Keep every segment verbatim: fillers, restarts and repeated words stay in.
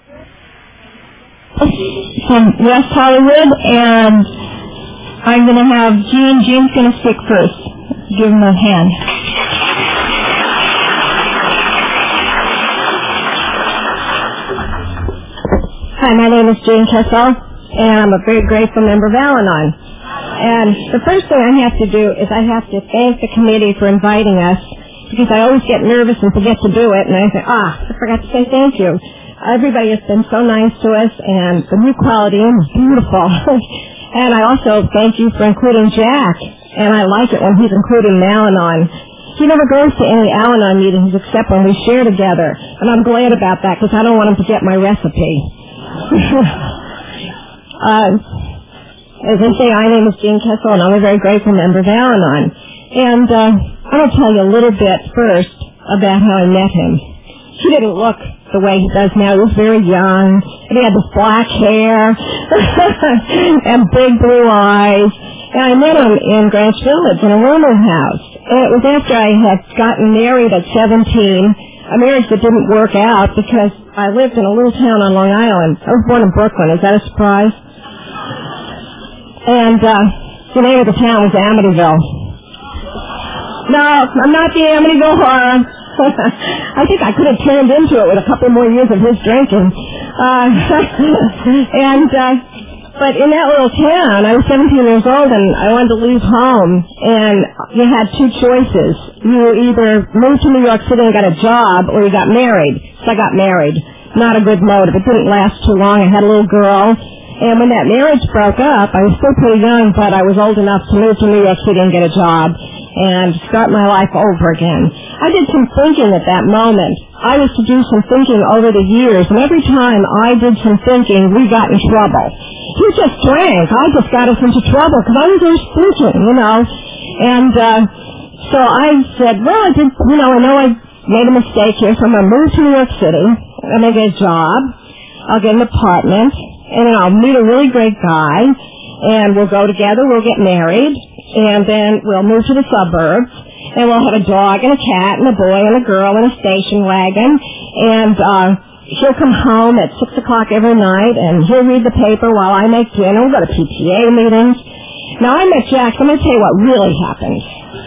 from West Hollywood, and I'm going to have Gene. Gene's going to speak first. Give him a hand. Hi, my name is Jean Kessel, and I'm a very grateful member of Al-Anon. And the first thing I have to do is I have to thank the committee for inviting us, because I always get nervous and forget to do it, and I say, ah, I forgot to say thank you. Everybody has been so nice to us, and the new quality Inn is beautiful. And I also thank you for including Jack, and I like it when he's including Al-Anon. He never goes to any Al-Anon meetings except when we share together, and I'm glad about that because I don't want him to get my recipe. uh, as I say, my name is Jean Kessel, and I'm a very grateful member of Al-Anon. And uh, I'm going to tell you a little bit first about how I met him. He didn't look the way he does now. He was very young, and he had this black hair and big blue eyes. And I met him in Greenwich Village in a rooming house. And it was after I had gotten married at seventeen, a marriage that didn't work out because I lived in a little town on Long Island. I was born in Brooklyn. Is that a surprise? And uh, the name of the town was Amityville. No, I'm not the Amityville Horror. I think I could have turned into it with a couple more years of his drinking. Uh, and, uh, but in that little town, I was seventeen years old and I wanted to leave home, and you had two choices. You either moved to New York City and got a job, or you got married. So I got married. Not a good motive. It didn't last too long. I had a little girl. And when that marriage broke up, I was still pretty young, but I was old enough to move to New York City and get a job and start my life over again. I did some thinking at that moment. I was to do some thinking over the years, and every time I did some thinking, we got in trouble. He just drank. I just got us into trouble because I was always thinking, you know. And uh, so I said, well, I did, you know, I know I made a mistake here, so I'm going to move to New York City. I'm going to get a job. I'll get an apartment. And then I'll meet a really great guy, and we'll go together, we'll get married, and then we'll move to the suburbs, and we'll have a dog and a cat and a boy and a girl and a station wagon, and uh, he'll come home at six o'clock every night, and he'll read the paper while I make dinner. We'll go to P T A meetings. Now, I met Jack. I'm going to tell you what really happened.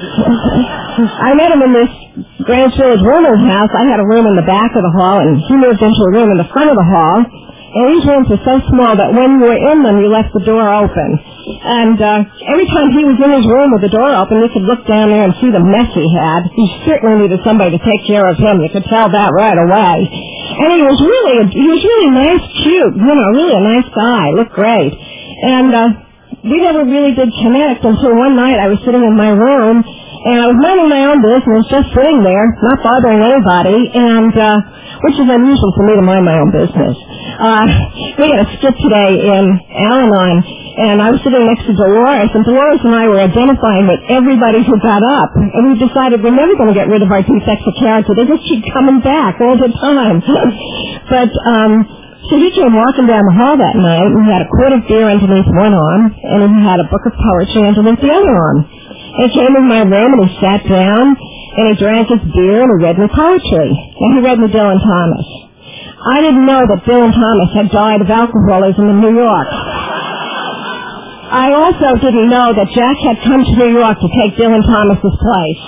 I met him in this Greenwich Village rooming house. I had a room in the back of the hall, and he moved into a room in the front of the hall. And these rooms were so small that when you were in them, you left the door open. And uh, every time he was in his room with the door open, you could look down there and see the mess he had. He certainly needed somebody to take care of him. You could tell that right away. And he was really, he was really nice, cute, you know, really a nice guy. Looked great. And uh, we never really did connect until one night I was sitting in my room, and I was minding my own business, just sitting there, not bothering anybody, and uh, which is unusual for me to mind my own business. Uh, we had a skit today in Al-Anon, and I was sitting next to Dolores, and Dolores and I were identifying with everybody who got up, and we decided we're never going to get rid of our two sets of character. They just keep coming back all the time. But, um, so he came walking down the hall that night, and he had a quart of beer underneath one arm, and he had a book of poetry underneath the other arm. And he came in my room, and he sat down, and he drank his beer, and he read me poetry. And he read me Dylan Thomas. I didn't know that Dylan Thomas had died of alcoholism in New York. I also didn't know that Jack had come to New York to take Dylan Thomas's place.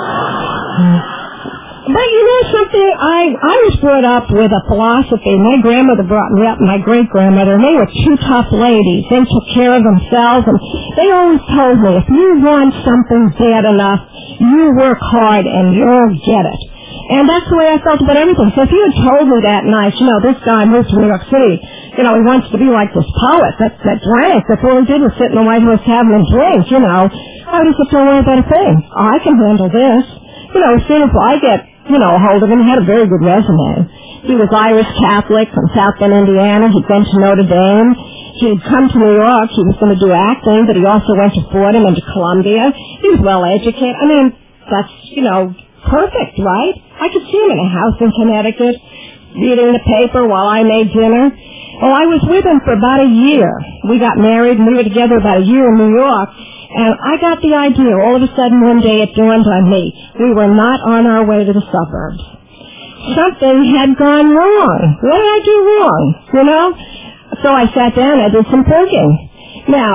But you know something? I, I was brought up with a philosophy. My grandmother brought me up, my great-grandmother, and they were two tough ladies. They took care of themselves, and they always told me, if you want something bad enough, you work hard and you'll get it. And that's the way I felt about everything. So if you had told me that night, you know, this guy moved to New York City, you know, he wants to be like this poet that, that drank, that all he did was sit in the White House having a drink, you know, I would have said, don't worry about a thing. Oh, I can handle this. You know, as soon as I get, you know, a hold of him, he had a very good resume. He was Irish Catholic from South Bend, Indiana. He'd been to Notre Dame. He'd come to New York. He was going to do acting, but he also went to Fordham and to Columbia. He was well educated. I mean, that's, you know, perfect, right? I could see him in a house in Connecticut, reading the paper while I made dinner. Well, I was with him for about a year. We got married, and we were together about a year in New York. And I got the idea, all of a sudden one day it dawned on me, we were not on our way to the suburbs. something had gone wrong. What did I do wrong, you know? So I sat down and I did some thinking. Now,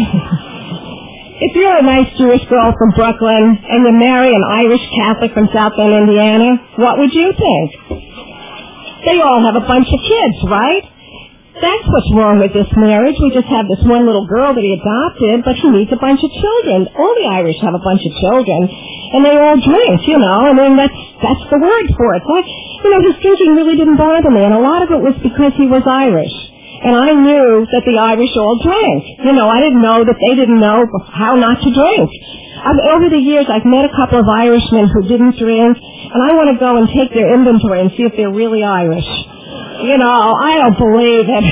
if you're a nice Jewish girl from Brooklyn and you marry an Irish Catholic from South Bend, Indiana, what would you think? They all have a bunch of kids, right? That's what's wrong with this marriage. We just have this one little girl that he adopted, but he needs a bunch of children. All the Irish have a bunch of children, and they all drink, you know. I mean, that's that's the word for it. So, you know, his drinking really didn't bother me, and a lot of it was because he was Irish. And I knew that the Irish all drank. You know, I didn't know that they didn't know how not to drink. I've, over the years, I've met a couple of Irishmen who didn't drink, and I want to go and take their inventory and see if they're really Irish. You know, I don't believe it.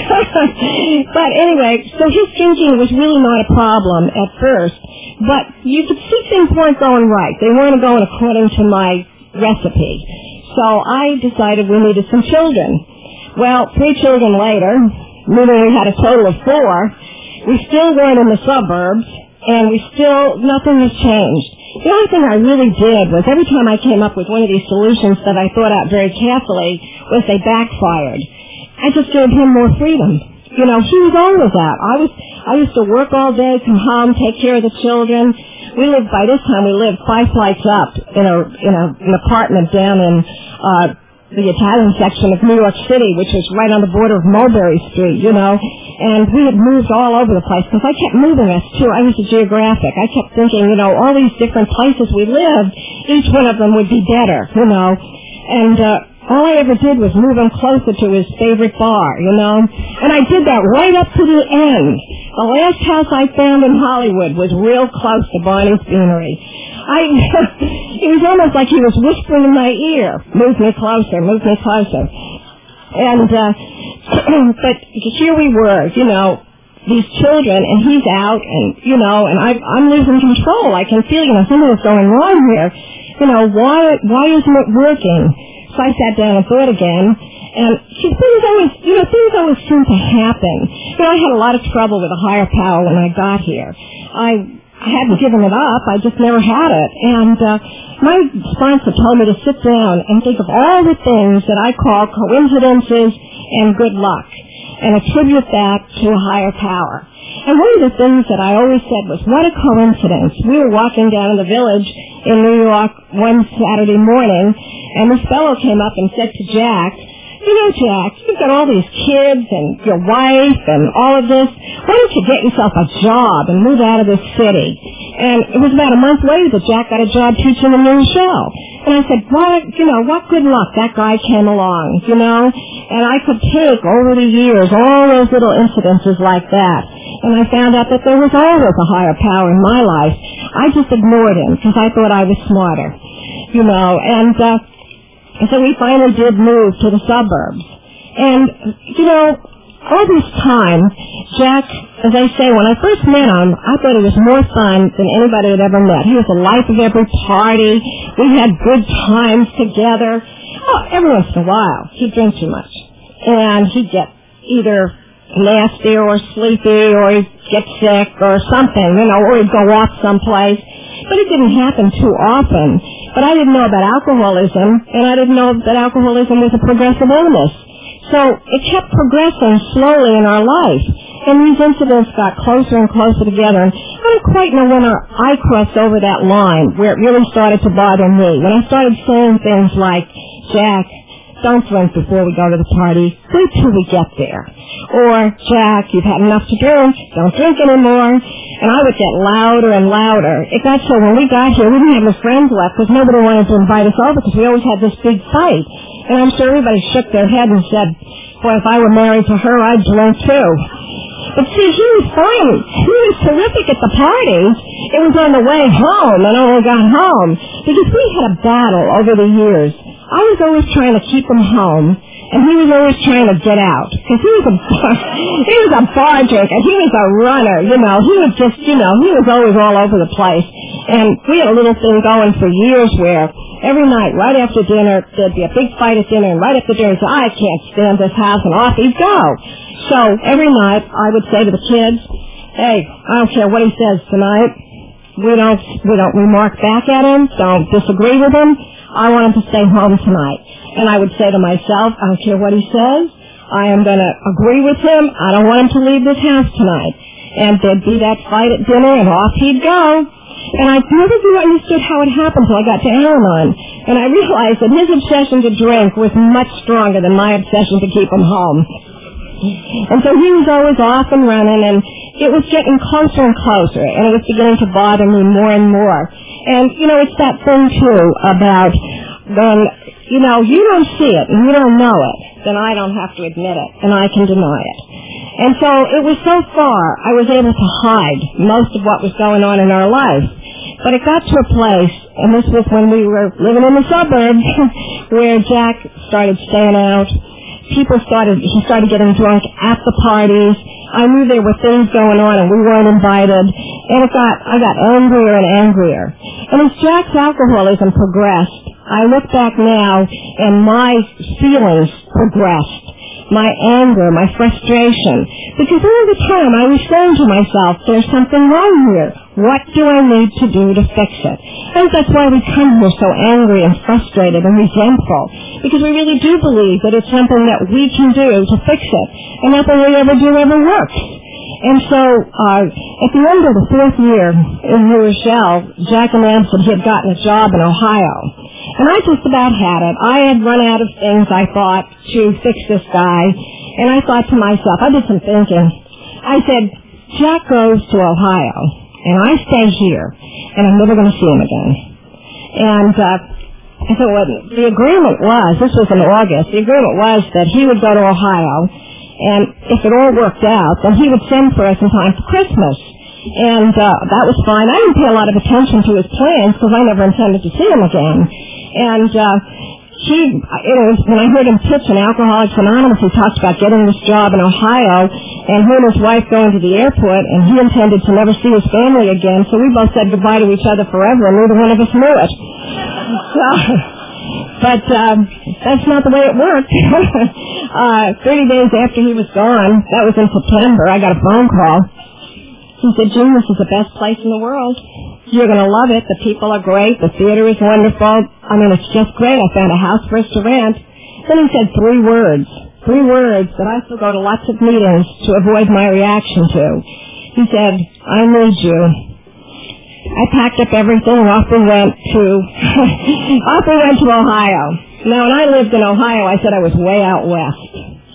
But anyway, so his drinking was really not a problem at first. But you could see things weren't going right. They weren't going according to my recipe. So I decided we needed some children. Well, three children later, meaning we had a total of four, we still weren't in the suburbs, and we still, nothing has changed. The only thing I really did was every time I came up with one of these solutions that I thought out very carefully was they backfired. I just gave him more freedom. You know, he was always out. I was, I used to work all day, come home, take care of the children. We lived, by this time we lived five flights up in a, in a, an apartment down in, uh, the Italian section of New York City, which was right on the border of Mulberry Street, you know, and we had moved all over the place because I kept moving us too. I was a geographic. I kept thinking, you know, all these different places we lived, each one of them would be better, you know, and uh, all I ever did was move him closer to his favorite bar, you know, and I did that right up to the end. The last house I found in Hollywood was real close to Barney's Beanery. I, it was almost like he was whispering in my ear, move me closer, move me closer. And, uh, but here we were, you know, these children, and he's out, and, you know, and I, I'm losing control. I can feel, you know, something's going wrong here. You know, why, why isn't it working? So I sat down and thought again, and things always, you know, things always seem to happen. You know, I had a lot of trouble with a higher power when I got here. I, I hadn't given it up. I just never had it. And uh, my sponsor told me to sit down and think of all the things that I call coincidences and good luck and attribute that to a higher power. And one of the things that I always said was, what a coincidence. We were walking down in the village in New York one Saturday morning, and this fellow came up and said to Jack, you know, Jack, you've got all these kids and your wife and all of this. Why don't you get yourself a job and move out of this city? And it was about a month later that Jack got a job teaching a new show. And I said, what, you know, what good luck that guy came along, you know? And I could take over the years all those little incidences like that. And I found out that there was always a higher power in my life. I just ignored him because I thought I was smarter, you know, and, uh, And so we finally did move to the suburbs. And, you know, all this time, Jack, as I say, when I first met him, I thought it was more fun than anybody had ever met. He was the life of every party. We had good times together. Oh, every once in a while, he'd drink too much. And he'd get either nasty or sleepy or he'd get sick or something, you know, or he'd go off someplace. But it didn't happen too often. But I didn't know about alcoholism, and I didn't know that alcoholism was a progressive illness. So it kept progressing slowly in our life. And these incidents got closer and closer together. And I don't quite know when I crossed over that line where it really started to bother me. When I started saying things like, Jack, don't drink before we go to the party. Wait till we get there. Or, Jack, you've had enough to drink. Don't drink anymore. And I would get louder and louder. It got so when we got here, we didn't have any friends left because nobody wanted to invite us over because we always had this big fight. And I'm sure everybody shook their head and said, boy, if I were married to her, I'd drink too. But see, he was fine. He was terrific at the parties. It was on the way home and when we got home. Because we had a battle over the years. I was always trying to keep him home. And he was always trying to get out. Because he was a bar, he was a bar drinker. He was a runner, you know. He was just, you know, he was always all over the place. And we had a little thing going for years where every night, right after dinner, there'd be a big fight at dinner. And right after dinner, he'd say, I can't stand this house. And off he'd go. So every night, I would say to the kids, hey, I don't care what he says tonight. We don't, we don't remark back at him. Don't disagree with him. I want him to stay home tonight. And I would say to myself, I don't care what he says. I am going to agree with him. I don't want him to leave this house tonight. And there'd be that fight at dinner, and off he'd go. And I never really understood how it happened until I got to Al-Anon. And I realized that his obsession to drink was much stronger than my obsession to keep him home. And so he was always off and running, and it was getting closer and closer, and it was beginning to bother me more and more. And, you know, it's that thing, too, about when, you know, you don't see it and you don't know it, then I don't have to admit it, and I can deny it. And so it was so far I was able to hide most of what was going on in our life. But it got to a place, and this was when we were living in the suburbs, where Jack started staying out. People started, he started getting drunk at the parties. I knew there were things going on and we weren't invited. And it got, I got angrier and angrier. And as Jack's alcoholism progressed, I look back now and my feelings progressed. My anger, my frustration. Because all the time I was saying to myself, there's something wrong here. What do I need to do to fix it? And that's why we come here so angry and frustrated and resentful. Because we really do believe that it's something that we can do to fix it. And nothing we ever do ever works. And so, uh, at the end of the fourth year in New Rochelle, Jack announced that he had gotten a job in Ohio. And I just about had it. I had run out of things, I thought, to fix this guy. And I thought to myself, I did some thinking. I said, Jack goes to Ohio, and I stay here, and I'm never going to see him again. And uh, I thought, well, the agreement was, this was in August, the agreement was that he would go to Ohio, and if it all worked out, then he would send for us in time for Christmas. And uh, that was fine. I didn't pay a lot of attention to his plans because I never intended to see him again. And uh, he, it was, when I heard him pitch in Alcoholics Anonymous, he talked about getting this job in Ohio, and he and his wife going to the airport, and he intended to never see his family again, so we both said goodbye to each other forever, and neither one of us knew it. So, but um, that's not the way it worked. uh, thirty days after he was gone, that was in September, I got a phone call. He said, June, this is the best place in the world. You're going to love it. The people are great. The theater is wonderful. I mean, it's just great. I found a house for us to rent. Then he said three words, three words that I still go to lots of meetings to avoid my reaction to. He said, I need you. I packed up everything and off we went to, off we went to Ohio. Now, when I lived in Ohio, I said I was way out west.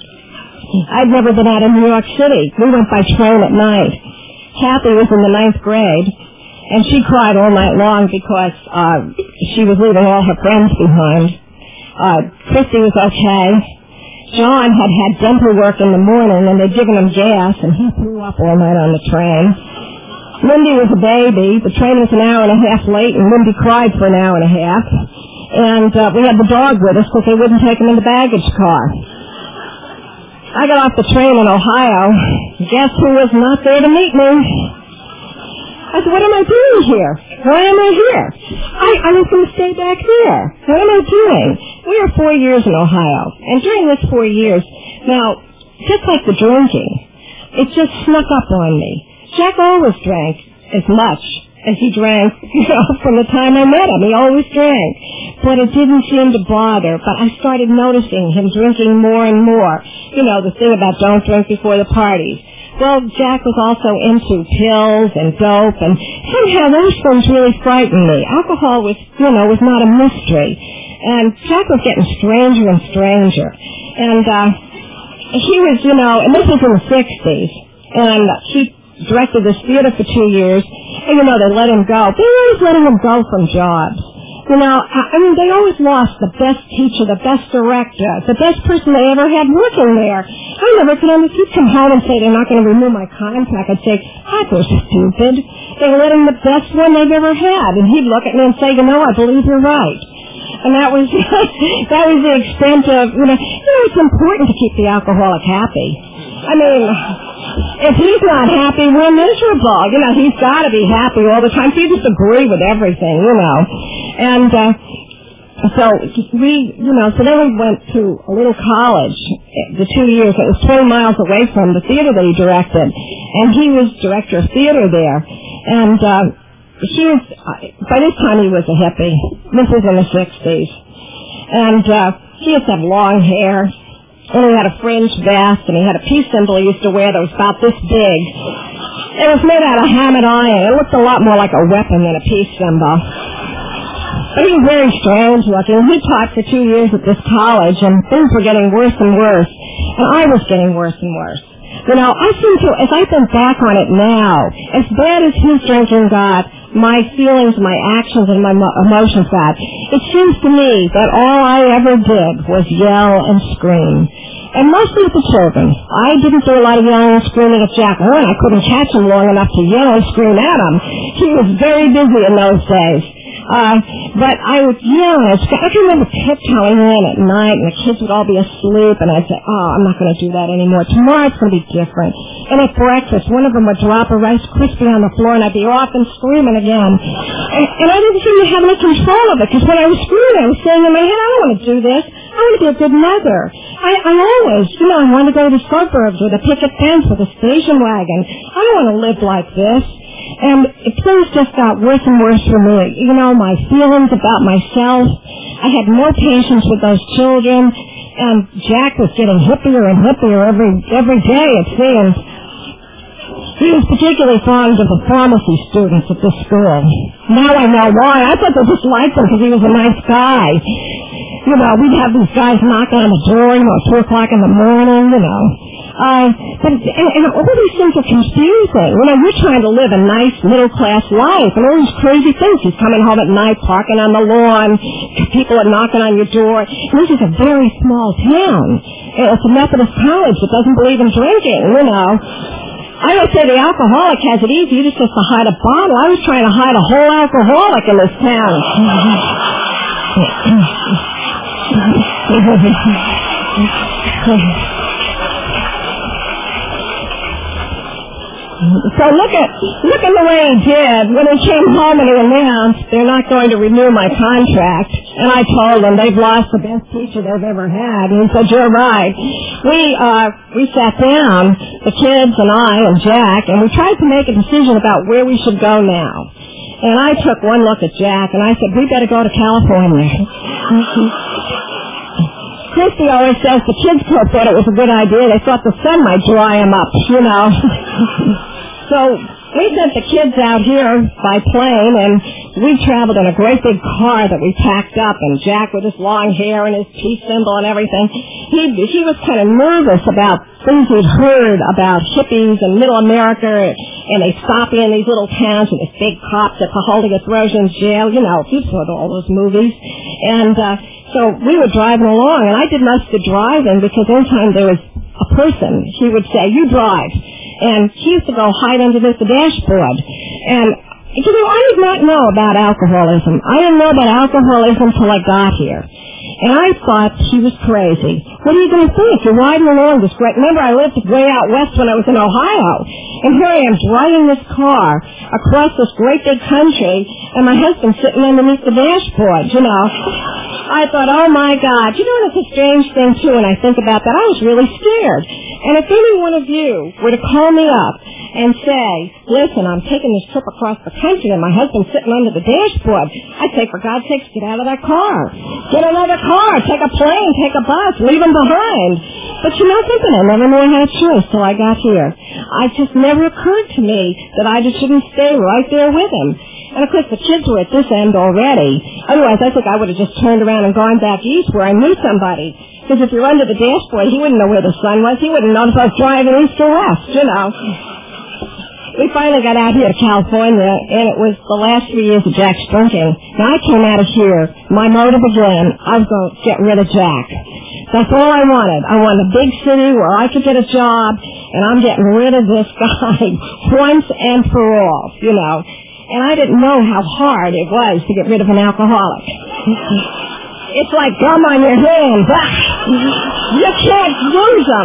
I'd never been out of New York City. We went by train at night. Kathy was in the ninth grade, and she cried all night long because uh, she was leaving all her friends behind. Uh, Christy was okay. John had had dental work in the morning, and they'd given him gas, and he threw up all night on the train. Lindy was a baby. The train was an hour and a half late, and Lindy cried for an hour and a half. And uh, we had the dog with us because they wouldn't take him in the baggage car. I got off the train in Ohio. Guess who was not there to meet me? I said, what am I doing here? Why am I here? I, I was going to stay back there. What am I doing? We were four years in Ohio. And during this four years, now, just like the drinking, it just snuck up on me. Jack always drank as much as he drank, you know, from the time I met him. He always drank. But it didn't seem to bother. But I started noticing him drinking more and more. You know, the thing about don't drink before the parties. Well, Jack was also into pills and dope, and somehow those things really frightened me. Alcohol was, you know, was not a mystery. And Jack was getting stranger and stranger. And uh, he was, you know, and this was in the sixties, and he directed this theater for two years, and, you know, they let him go. They were always letting him go from jobs. You know, I mean, they always lost the best teacher, the best director, the best person they ever had working there. I never could understand. He'd come home and say they're not going to renew my contract. I'd say, that was stupid. They were letting the best one they've ever had. And he'd look at me and say, you know, I believe you're right. And that was that was the extent of, you know, you know, it's important to keep the alcoholic happy. I mean, if he's not happy, we're miserable. You know, he's got to be happy all the time. So you just agree with everything, you know. And uh, so we, you know, so then we went to a little college, the two years. It was twenty miles away from the theater that he directed. And he was director of theater there. And uh, he was, uh, by this time he was a hippie. This was in the sixties. And uh, he used to have long hair, and he had a fringed vest, and he had a peace symbol he used to wear that was about this big. It was made out of hammered iron. It looked a lot more like a weapon than a peace symbol. But he was very strange looking. He taught for two years at this college, and things were getting worse and worse. And I was getting worse and worse. You know, I seem to, as I think back on it now, as bad as his drinking got, my feelings, my actions, and my mo- emotions got, it seems to me that all I ever did was yell and scream. And mostly at the children. I didn't do a lot of yelling and screaming at Jack Warren. I couldn't catch him long enough to yell and scream at him. He was very busy in those days. Uh, but I would yell, and I can remember tiptoeing in at night, and the kids would all be asleep, and I'd say, oh, I'm not going to do that anymore. Tomorrow it's going to be different. And at breakfast, one of them would drop a Rice Krispie on the floor, and I'd be off and screaming again. And, and I didn't seem to have any control of it, because when I was screaming, I was saying in my head, I don't want to do this. I want to be a good mother. I, I always, you know, I want to go to the suburbs with a picket fence with a station wagon. I don't want to live like this. And things just got worse and worse for me. You know, my feelings about myself. I had no patience with those children. And Jack was getting hippier and hippier every every day, it seemed. He was particularly fond of the pharmacy students at this school. Now I know why. I thought they just liked him because he was a nice guy. You know, we'd have these guys knocking on the door, you know, at two o'clock in the morning, you know. Uh, but, and, and all these things are confusing. You know, you're trying to live a nice middle-class life, and all these crazy things. He's coming home at night, parking on the lawn, people are knocking on your door. And this is a very small town. It's a Methodist college that doesn't believe in drinking, you know. I don't say the alcoholic has it easy. He just has to hide a bottle. I was trying to hide a whole alcoholic in this town. So look at look at the way he did. When he came home and he announced they're not going to renew my contract, and I told him they've lost the best teacher they've ever had. And he said, "You're right." We uh we sat down, the kids and I and Jack, and we tried to make a decision about where we should go now. And I took one look at Jack, and I said, "We better go to California." Christy always says the kids club thought it was a good idea. They thought the sun might dry them up, you know. So we sent the kids out here by plane, and we traveled in a great big car that we packed up, and Jack with his long hair and his peace symbol and everything, he he was kind of nervous about things he'd heard about hippies in Middle America, and they stop in these little towns with this big cop that's holding a throws in jail. You know, you've seen all those movies. And uh, so we were driving along, and I did most of the driving because anytime there was a person, he would say, "You drive." And he used to go hide underneath the dashboard. And, you know, I did not know about alcoholism. I didn't know about alcoholism until I got here. And I thought he was crazy. What are you going to think? You're riding along this great... Remember, I lived way out west when I was in Ohio. And here I am driving this car across this great big country, and my husband's sitting underneath the dashboard, you know. I thought, oh, my God. You know, it's a strange thing, too, when I think about that. I was really scared. And if any one of you were to call me up and say, "Listen, I'm taking this trip across the country and my husband's sitting under the dashboard," I'd say, for God's sakes, get out of that car. Get another car. Take a plane. Take a bus. Leave him behind. But you know something? I never knew I had a choice till I got here. It just never occurred to me that I just shouldn't stay right there with him. And, of course, the kids were at this end already. Otherwise, I think I would have just turned around and gone back east where I knew somebody. Because if you're under the dashboard, he wouldn't know where the sun was. He wouldn't know if I was driving east or west, you know. We finally got out here to California, and it was the last three years of Jack's drinking. Now, I came out of here, my motive again, I was going to get rid of Jack. That's all I wanted. I wanted a big city where I could get a job, and I'm getting rid of this guy once and for all, you know. And I didn't know how hard it was to get rid of an alcoholic. It's like gum on your hands. You can't lose them.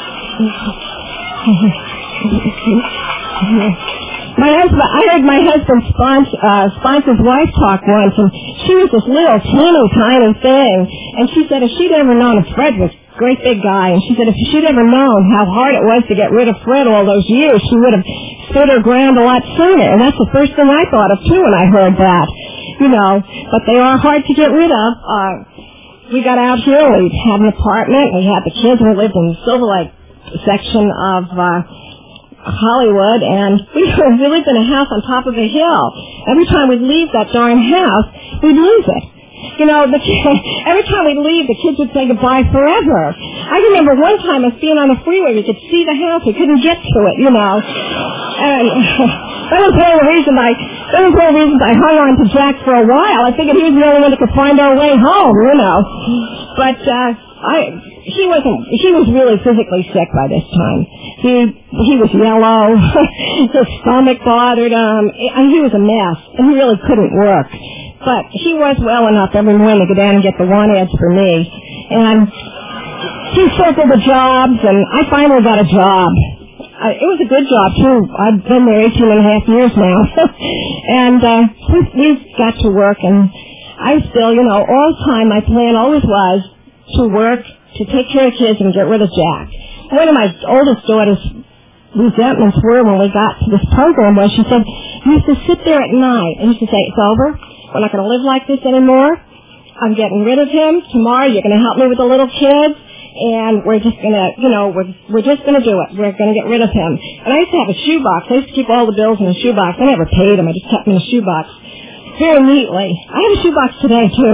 My husband, I heard my husband sponsor, uh, sponsor's wife talk once, and she was this little teeny tiny thing, and she said if she'd ever known if Fred was a great big guy, and she said if she'd ever known how hard it was to get rid of Fred all those years, she would have stood her ground a lot sooner. And that's the first thing I thought of too when I heard that. you know, but they are hard to get rid of. Uh, we got out here, we had an apartment, we had the kids, we lived in the Silver Lake section of uh, Hollywood, and we, we lived in a house on top of a hill. Every time we'd leave that darn house, we'd lose it. You know, the, every time we'd leave, the kids would say goodbye forever. I remember one time us being on the freeway, we could see the house, we couldn't get to it, you know. And that was one of the reasons I, that was one of the reasons I hung on to Jack for a while. I figured he was the only one that could find our way home, you know. But uh, I, he wasn't. He was really physically sick by this time. He he was yellow. His stomach bothered him. And he was a mess, and he really couldn't work. But he was well enough every morning to go down and get the want ads for me. And he circled the jobs, and I finally got a job. Uh, it was a good job, too. I've been there eighteen and a half years now. and uh, we, we got to work, and I still, you know, all the time my plan always was to work, to take care of kids, and get rid of Jack. One of my oldest daughter's resentments were when we got to this program was she said, you used to sit there at night and used to say, it's over. We're not going to live like this anymore. I'm getting rid of him. Tomorrow you're going to help me with the little kids. And we're just going to, you know, we're, we're just going to do it. We're going to get rid of him. And I used to have a shoebox. I used to keep all the bills in a shoebox. I never paid them. I just kept them in a shoebox very neatly. I have a shoebox today, too.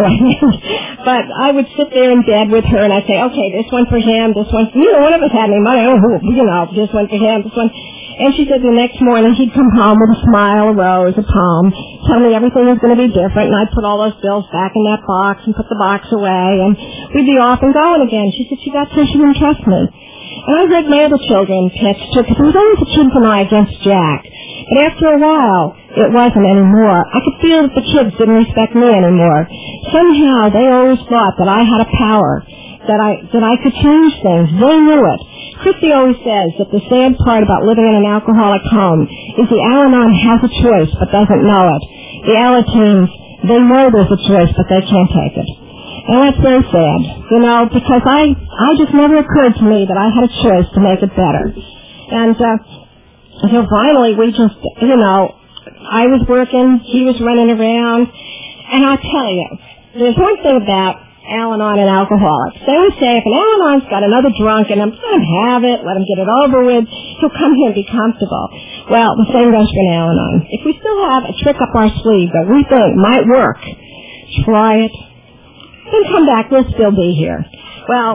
But I would sit there in bed with her, and I'd say, okay, this one for him, this one for you. Know, one of us had any money. I don't know who, you know, this one for him, this one. And she said the next morning he'd come home with a smile, a rose, a palm, tell me everything was going to be different, and I'd put all those bills back in that box and put the box away, and we'd be off and going again. She said she got so she didn't trust me. And I read my other children pitch too, because it was always the kids and I against Jack. But after a while, it wasn't anymore. I could feel that the kids didn't respect me anymore. Somehow they always thought that I had a power, that I that I could change things. They knew it. Christy always says that the sad part about living in an alcoholic home is the Al-Anon has a choice but doesn't know it. The Alateens, they know there's a choice but they can't take it. And that's very sad, you know, because I, I just never occurred to me that I had a choice to make it better. And uh, so finally we just, you know, I was working, he was running around, and I'll tell you, there's one thing about Al-Anon and alcoholics. They always say, if an Al-Anon's got another drunk in him, let him have it, let him get it over with, he'll come here and be comfortable. Well, the same goes for an Al-Anon. If we still have a trick up our sleeve that we think might work, try it, then come back, we'll still be here. Well,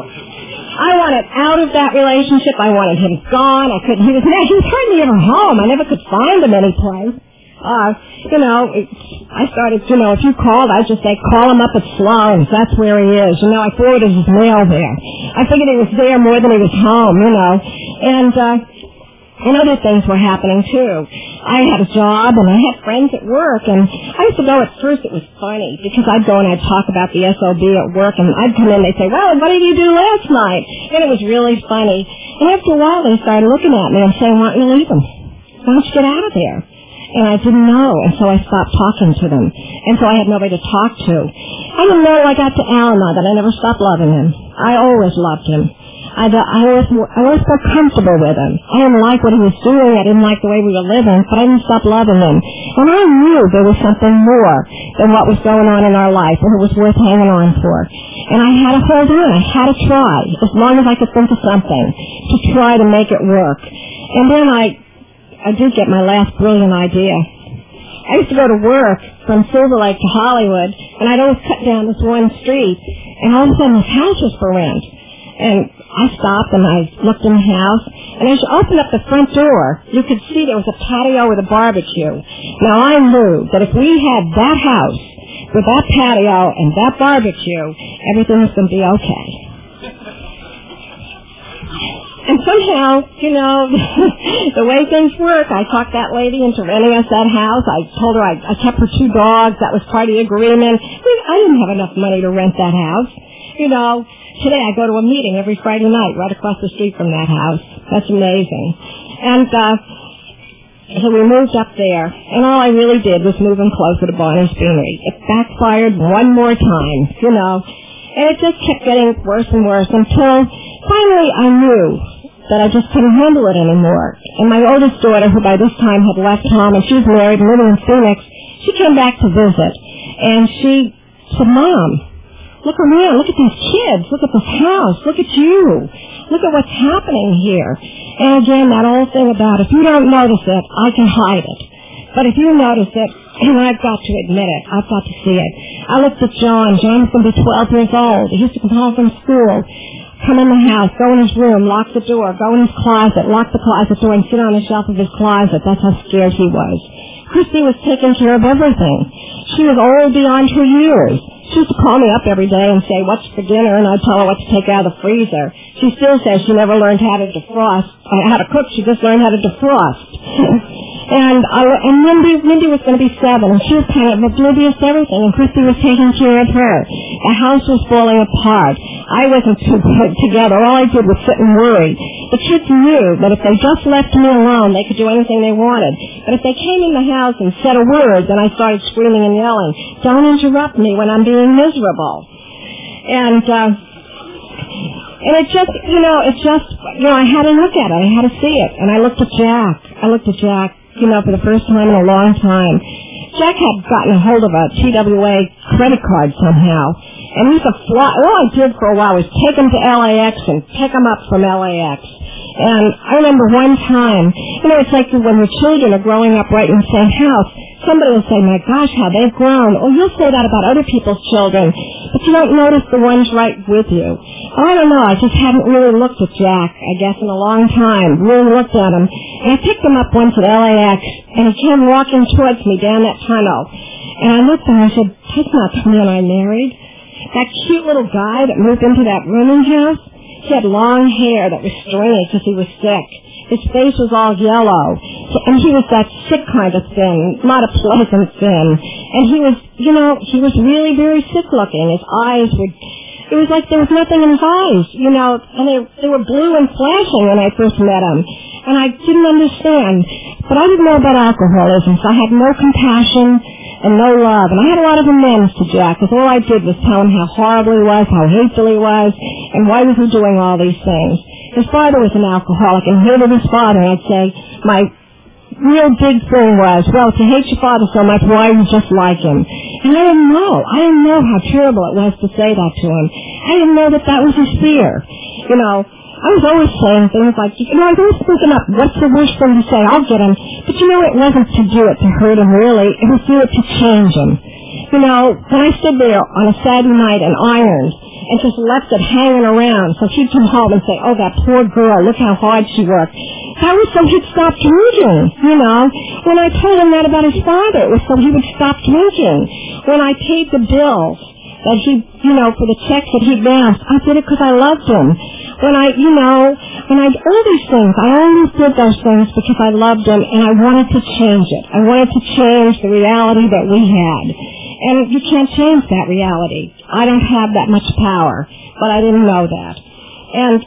I wanted out of that relationship. I wanted him gone. I couldn't, he was, he was hardly ever home. I never could find him anyplace. Uh, you know, it, I started, you know, if you called, I'd just say, call him up at Sloan's. That's where he is. You know, I forwarded his mail there. I figured he was there more than he was home, you know. And, uh, and other things were happening, too. I had a job, and I had friends at work, and I used to go, at first it was funny, because I'd go and I'd talk about the S O B at work, and I'd come in, they'd say, well, what did you do last night? And it was really funny. And after a while, they started looking at me and saying, why don't you leave them? Why don't you get out of there? And I didn't know, and so I stopped talking to them. And so I had nobody to talk to. I didn't know I got to Al-Anon that I never stopped loving him. I always loved him. I, I, always, I always felt comfortable with him. I didn't like what he was doing. I didn't like the way we were living, but I didn't stop loving him. And I knew there was something more than what was going on in our life, and it was worth hanging on for. And I had to hold on. I had to try, as long as I could think of something, to try to make it work. And then I... I did get my last brilliant idea. I used to go to work from Silver Lake to Hollywood, and I'd always cut down this one street, and all of a sudden this house was for rent. And I stopped and I looked in the house, and as you opened up the front door, you could see there was a patio with a barbecue. Now I knew that if we had that house with that patio and that barbecue, everything was going to be okay. And somehow, you know, the way things work, I talked that lady into renting us that house. I told her I, I kept her two dogs. That was part of the agreement. I didn't have enough money to rent that house. You know, today I go to a meeting every Friday night right across the street from that house. That's amazing. And uh, so we moved up there, and all I really did was move him closer to Barney's Beanery. It backfired one more time, you know, and it just kept getting worse and worse until finally I knew that I just couldn't handle it anymore. And my oldest daughter, who by this time had left home, and she was married and living in Phoenix, she came back to visit. And she said, Mom, look around. Look at these kids. Look at this house. Look at you. Look at what's happening here. And again, that old thing about if you don't notice it, I can hide it. But if you notice it, and I've got to admit it, I've got to see it. I looked at John. John was going to be twelve years old. He used to come home from school, come in the house, go in his room, lock the door, go in his closet, lock the closet door, and sit on the shelf of his closet. That's how scared he was. Christy was taking care of everything. She was old beyond her years. She used to call me up every day and say, what's for dinner? And I'd tell her what to take out of the freezer. She still says she never learned how to defrost, uh, how to cook. She just learned how to defrost. And I, and Mindy, Mindy was going to be seven, and she was kind of oblivious to everything, and Christy was taking care of her. The house was falling apart. I wasn't too put together. All I did was sit and worry. The kids knew that if they just left me alone, they could do anything they wanted. But if they came in the house and said a word, then I started screaming and yelling, don't interrupt me when I'm being miserable. And, uh, and it just, you know, it just, you know, I had to look at it. I had to see it. And I looked at Jack. I looked at Jack. You know, for the first time in a long time. Jack had gotten a hold of a T W A credit card somehow, and he used to fly. All I did for a while was take him to L A X and pick him up from L A X. And I remember one time, you know, it's like when your children are growing up right in the same house, somebody will say, my gosh, how they've grown. Or you'll say that about other people's children, but you don't notice the ones right with you. Oh, I don't know, I just hadn't really looked at Jack, I guess, in a long time, really looked at him. And I picked him up once at L A X, and he came walking towards me down that tunnel. And I looked at him and I said, that's not the man I married. That cute little guy that moved into that rooming house, he had long hair that was stringy because he was sick. His face was all yellow. And he was that sick kind of thin, not a pleasant thin. And he was, you know, he was really very sick looking. His eyes were, it was like there was nothing in his eyes, you know, and they, they were blue and flashing when I first met him. And I didn't understand. But I didn't know about alcoholism, so I had no compassion and no love. And I had a lot of amends to Jack, because all I did was tell him how horrible he was, how hateful he was, and why was he doing all these things. His father was an alcoholic, and hated his father. And I'd say, my real big thing was, well, to hate your father so much, why are you just like him? And I didn't know. I didn't know how terrible it was to say that to him. I didn't know that that was his fear. You know, I was always saying things like, you know, I was always thinking up, what's the worst thing to say? I'll get him. But you know, it wasn't to do it to hurt him, really. It was do it to change him. You know, when I stood there on a Saturday night and ironed and just left it hanging around, so he'd come home and say, oh, that poor girl, look how hard she worked. That was so he'd stop drinking, you know. When I told him that about his father, it was so he would stop drinking. When I paid the bills that he, you know, for the checks that he'd bounced, I did it because I loved him. When I, you know, when I, all these things, I always did those things because I loved him and I wanted to change it. I wanted to change the reality that we had. And you can't change that reality. I don't have that much power, but I didn't know that. And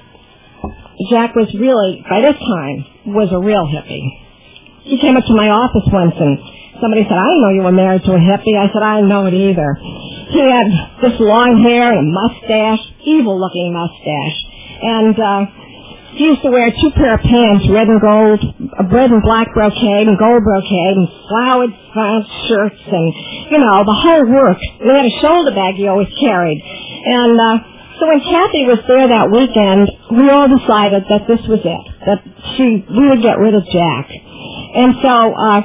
Jack was really, by this time, was a real hippie. He came up to my office once and somebody said, I didn't know you were married to a hippie. I said, I didn't know it either. He had this long hair and a mustache, evil-looking mustache. And uh, he used to wear two pair of pants, red and gold, a red and black brocade and gold brocade, and flowered uh, shirts, and, you know, the whole works. He had a shoulder bag he always carried. And uh, so when Kathy was there that weekend, we all decided that this was it, that she we would get rid of Jack. And so, uh,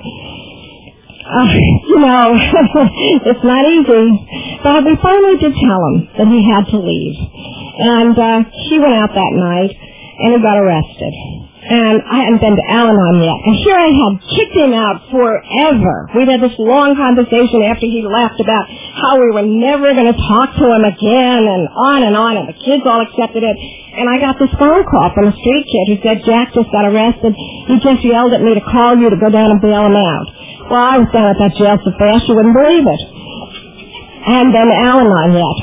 uh, you know, it's not easy, but we finally did tell him that he had to leave. And uh, he went out that night, and he got arrested. And I hadn't been to Al-Anon yet. And here I had kicked him out forever. We'd had this long conversation after he left about how we were never going to talk to him again, and on and on, and the kids all accepted it. And I got this phone call from a street kid who said, Jack just got arrested. He just yelled at me to call you to go down and bail him out. Well, I was down at that jail so fast you wouldn't believe it. And then Al-Anon yet.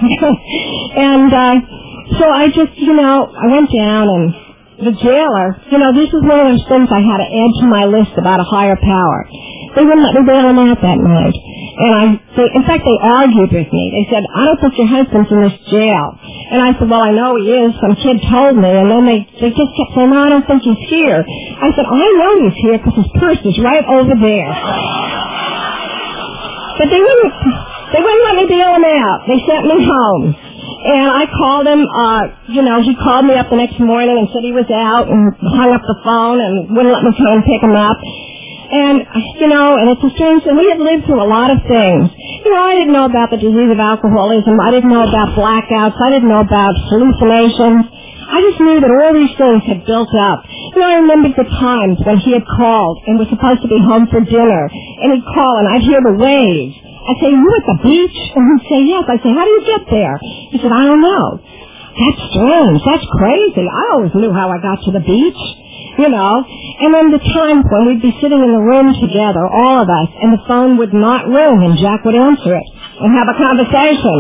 and, uh... So I just, you know, I went down, and the jailer, you know, this is one of those things I had to add to my list about a higher power. They wouldn't let me bail him out that night. And I, they, in fact, they argued with me. They said, I don't think your husband's in this jail. And I said, well, I know he is. Some kid told me. And then they, they just kept saying, no, I don't think he's here. I said, I know he's here because his purse is right over there. But they wouldn't... They wouldn't let me bail him out. They sent me home. And I called him, uh, you know, he called me up the next morning and said he was out and hung up the phone and wouldn't let me come and pick him up. And, you know, and it's a strange thing. We had lived through a lot of things. You know, I didn't know about the disease of alcoholism. I didn't know about blackouts. I didn't know about hallucinations. I just knew that all these things had built up. You know, I remembered the times when he had called and was supposed to be home for dinner. And he'd call and I'd hear the waves. I'd say, you at the beach? And he'd say, yes. I'd say, how do you get there? He said, I don't know. That's strange. That's crazy. I always knew how I got to the beach. You know, and then the times when we'd be sitting in the room together, all of us, and the phone would not ring, and Jack would answer it and have a conversation.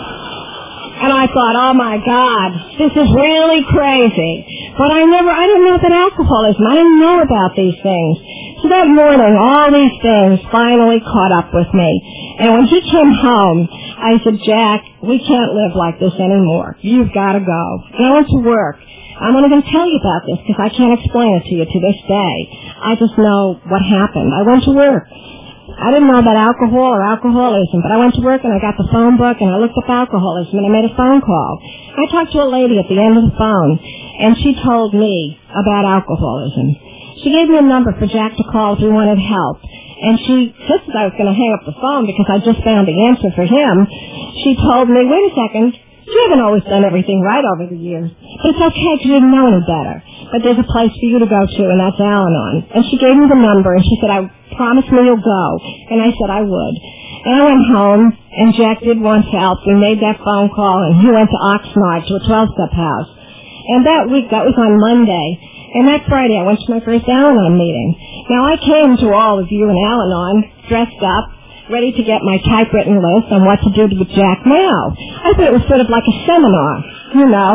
And I thought, oh my God, this is really crazy. But I never, I didn't know about alcoholism. I didn't know about these things. So that morning, all these things finally caught up with me. And when he came home, I said, Jack, we can't live like this anymore. You've got to go. And I went to work. I'm not going to tell you about this because I can't explain it to you to this day. I just know what happened. I went to work. I didn't know about alcohol or alcoholism, but I went to work and I got the phone book and I looked up alcoholism and I made a phone call. I talked to a lady at the end of the phone and she told me about alcoholism. She gave me a number for Jack to call if he wanted help. And she, just as I was going to hang up the phone because I just found the answer for him, she told me, wait a second, you haven't always done everything right over the years. But it's okay because you didn't know any better. But there's a place for you to go to, and that's Al-Anon. And she gave me the number, and she said, I promise me you'll go. And I said I would. And I went home, and Jack did want help. We made that phone call, and he went to Oxnard to a twelve-step house. And that week, that was on Monday. And that Friday, I went to my first Al-Anon meeting. Now, I came to all of you in Al-Anon dressed up, ready to get my typewritten list on what to do with Jack now. I thought it was sort of like a seminar, you know.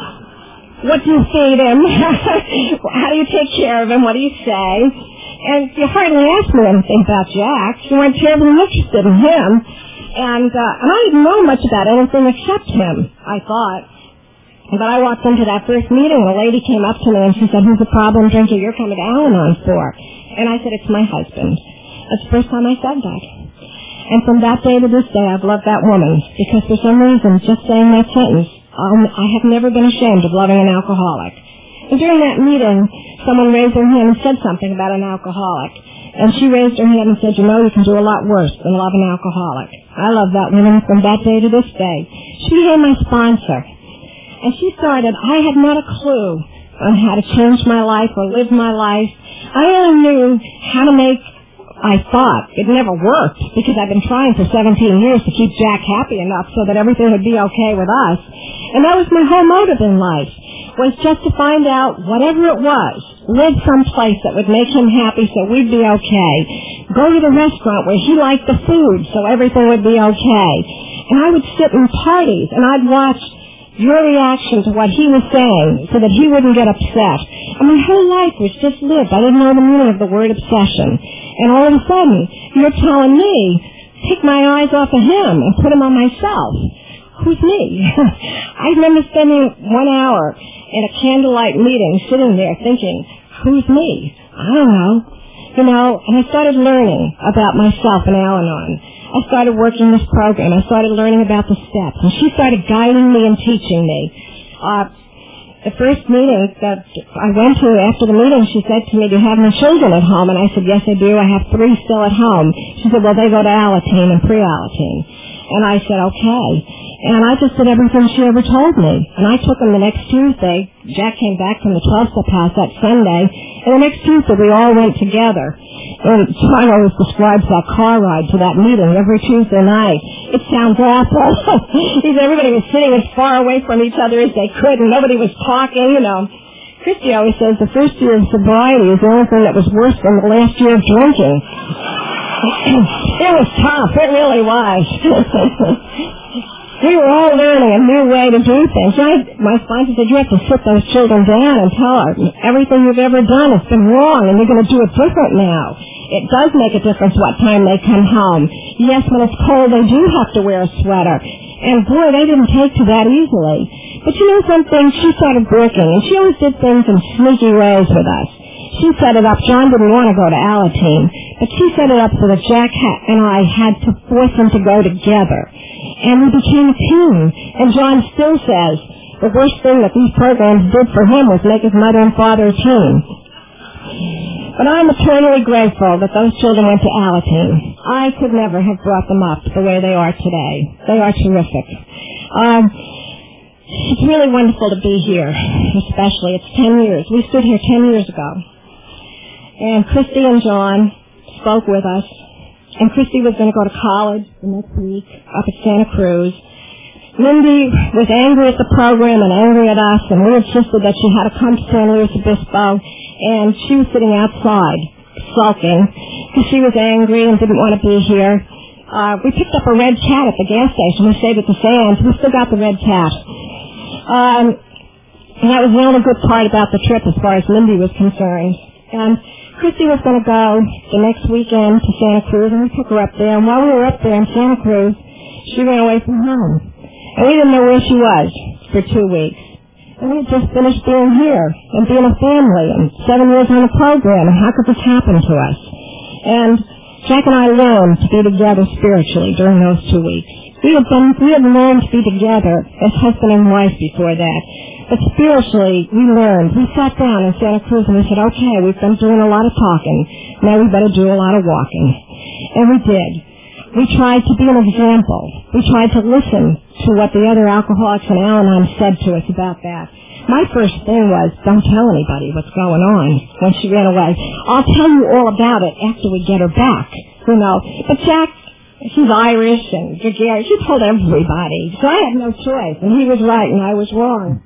What do you feed him? How do you take care of him? What do you say? And you hardly asked me anything about Jack. You weren't terribly interested in him. And, uh, and I didn't know much about anything except him, I thought. But I walked into that first meeting and a lady came up to me and she said, who's the problem drinker you're coming to Al-Anon for? And I said, it's my husband. That's the first time I said that. And from that day to this day, I've loved that woman because for some reason, just saying that sentence, um, I have never been ashamed of loving an alcoholic. And during that meeting, someone raised their hand and said something about an alcoholic. And she raised her hand and said, you know, you can do a lot worse than love an alcoholic. I love that woman from that day to this day. She became my sponsor. And she started, I had not a clue on how to change my life or live my life. I only knew how to make I thought. It never worked because I've been trying for seventeen years to keep Jack happy enough so that everything would be okay with us. And that was my whole motive in life, was just to find out whatever it was, live someplace that would make him happy so we'd be okay. Go to the restaurant where he liked the food so everything would be okay. And I would sit in parties and I'd watch your reaction to what he was saying so that he wouldn't get upset. And my whole life was just lived. I didn't know the meaning of the word obsession. And all of a sudden, you're telling me, take my eyes off of him and put him on myself. Who's me? I remember spending one hour in a candlelight meeting sitting there thinking, who's me? I don't know. You know, and I started learning about myself in Al-Anon. I started working this program. I started learning about the steps. And she started guiding me and teaching me. Uh, the first meeting that I went to after the meeting, she said to me, do you have any children at home? And I said, yes, I do. I have three still at home. She said, well, they go to Alateen and pre-Alateen. And I said, okay. And I just did everything she ever told me. And I took them the next Tuesday. Jack came back from the twelve-step house that Sunday. And the next Tuesday, we all went together. And John always describes that car ride to that meeting every Tuesday night. It sounds awful. Everybody was sitting as far away from each other as they could, and nobody was talking, you know. Christy always says the first year of sobriety is the only thing that was worse than the last year of drinking. It was tough. It really was. We were all learning a new way to do things. I, my sponsor said, you have to sit those children down and tell them everything you've ever done has been wrong and you're going to do it different now. It does make a difference what time they come home. Yes, when it's cold, they do have to wear a sweater. And boy, they didn't take to that easily. But you know something? She started working, and she always did things in sneaky ways with us. She set it up. John didn't want to go to Alateen, but she set it up so that Jack and I had to force him to go together. And we became a team. And John still says the worst thing that these programs did for him was make his mother and father a team. But I'm eternally grateful that those children went to Alateen. I could never have brought them up the way they are today. They are terrific. Um, it's really wonderful to be here, especially. It's ten years. We stood here ten years ago. And Christy and John spoke with us. And Christy was going to go to college the next week up at Santa Cruz. Mindy was angry at the program and angry at us, and we insisted that she had to come to San Luis Obispo, and she was sitting outside, sulking, because she was angry and didn't want to be here. Uh, we picked up a red cat at the gas station. We stayed at the Sands. We still got the red cat. Um, and that was the only good part about the trip as far as Mindy was concerned. And Christy was going to go the next weekend to Santa Cruz, and we took her up there. And while we were up there in Santa Cruz, she ran away from home. And we didn't know where she was for two weeks. And we had just finished being here and being a family and seven years on the program. And how could this happen to us? And Jack and I learned to be together spiritually during those two weeks. We had been, we had learned to be together as husband and wife before that. But spiritually, we learned. We sat down in Santa Cruz and we said, okay, we've been doing a lot of talking. Now we better do a lot of walking. And we did. We tried to be an example. We tried to listen to what the other alcoholics in Al-Anon said to us about that. My first thing was, don't tell anybody what's going on when she ran away. I'll tell you all about it after we get her back, you know. But Jack, she's Irish and gregarious. She told everybody. So I had no choice, and he was right and I was wrong.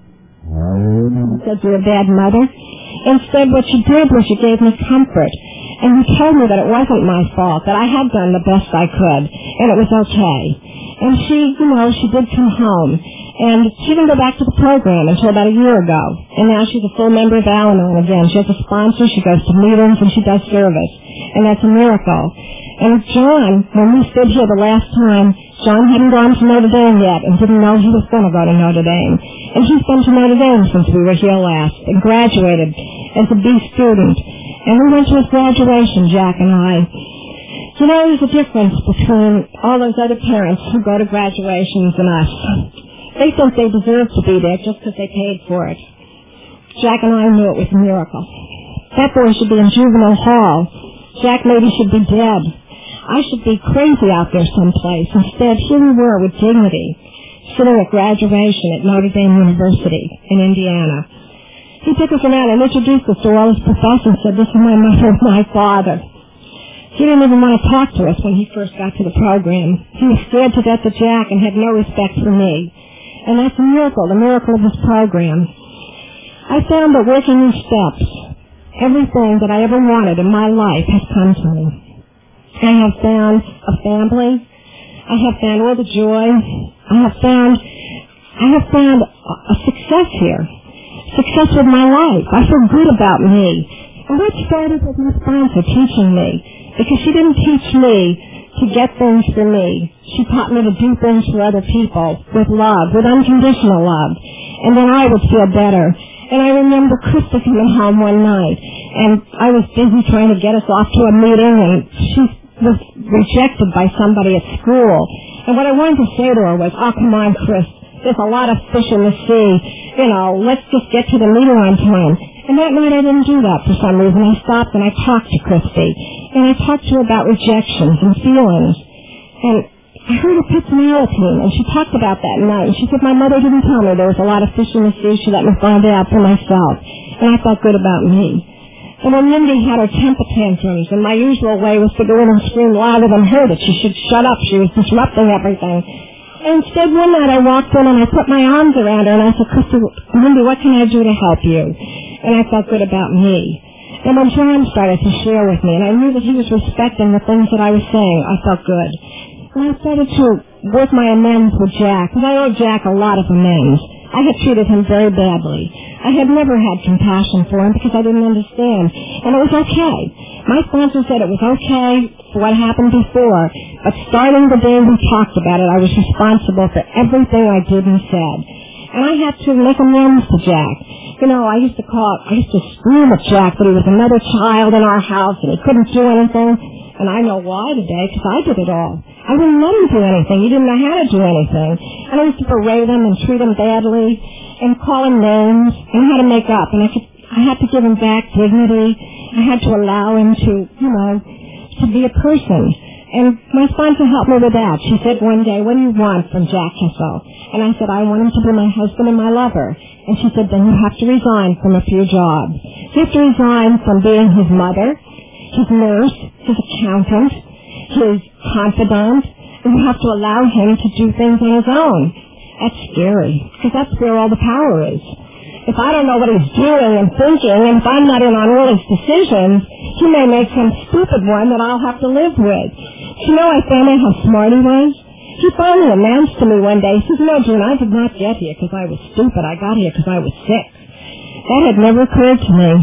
He said, you're a bad mother. Instead, what she did was she gave me comfort. And he told me that it wasn't my fault, that I had done the best I could, and it was okay. And she, you know, she did come home. And she didn't go back to the program until about a year ago. And now she's a full member of Al-Anon again. She has a sponsor, she goes to meetings, and she does service. And that's a miracle. And John, when we stood here the last time, John hadn't gone to Notre Dame yet and didn't know he was going to go to Notre Dame. And he's been to Notre Dame since we were here last and graduated as a B student. And we went to his graduation, Jack and I. You know, there's a difference between all those other parents who go to graduations and us. They think they deserve to be there just because they paid for it. Jack and I knew it was a miracle. That boy should be in juvenile hall. Jack maybe should be dead. I should be crazy out there someplace. Instead, here we were with dignity, sitting at graduation at Notre Dame University in Indiana. He took us around and introduced us to all his professors and said, this is my mother and my father. He didn't even want to talk to us when he first got to the program. He was scared to death of Jack and had no respect for me. And that's a miracle, the miracle of this program. I found that working these steps, everything that I ever wanted in my life has come to me. I have found a family. I have found all the joy. I have found, I have found a success here. Success with my life. I feel good about me. And that started with my sponsor teaching me. Because she didn't teach me to get things for me. She taught me to do things for other people with love, with unconditional love. And then I would feel better. And I remember Krista coming home one night. And I was busy trying to get us off to a meeting. And she was rejected by somebody at school. And what I wanted to say to her was, oh, come on, Chris. There's a lot of fish in the sea. You know, let's just get to the meeting on time. And that night I didn't do that for some reason. I stopped and I talked to Christy. And I talked to her about rejections and feelings. And I heard her personality, and she talked about that night. And she said, my mother didn't tell me there was a lot of fish in the sea. She let me find out for myself. And I felt good about me. And when Mindy had her temper tantrums, and my usual way was to go in and scream louder than her that she should shut up. She was disrupting everything. And instead, one night I walked in and I put my arms around her and I said, Christy, Mindy, what can I do to help you? And I felt good about me. And when John started to share with me, and I knew that he was respecting the things that I was saying, I felt good. And I started to work my amends with Jack, because I owe Jack a lot of amends. I had treated him very badly. I had never had compassion for him because I didn't understand. And it was okay. My sponsor said it was okay for what happened before, but starting the day we talked about it, I was responsible for everything I did and said. And I had to make amends to Jack. You know, I used to call, I used to scream at Jack that he was another child in our house and he couldn't do anything. And I know why today, because I did it all. I wouldn't let him do anything. He didn't know how to do anything. And I used to berate him and treat him badly and call him names and how to make up. And I could, I had to give him back dignity. I had to allow him to, you know, to be a person. And my sponsor helped me with that. She said one day, what do you want from Jack Kissel? And I said, I want him to be my husband and my lover. And she said, then you have to resign from a few jobs. You have to resign from being his mother, his nurse, his accountant, his confidant, and you have to allow him to do things on his own. That's scary, because that's where all the power is. If I don't know what he's doing and thinking, and if I'm not in on all his decisions, he may make some stupid one that I'll have to live with. You know, I found out how smart he was. He finally announced to me one day, he says, no, June, I did not get here because I was stupid. I got here because I was sick. That had never occurred to me.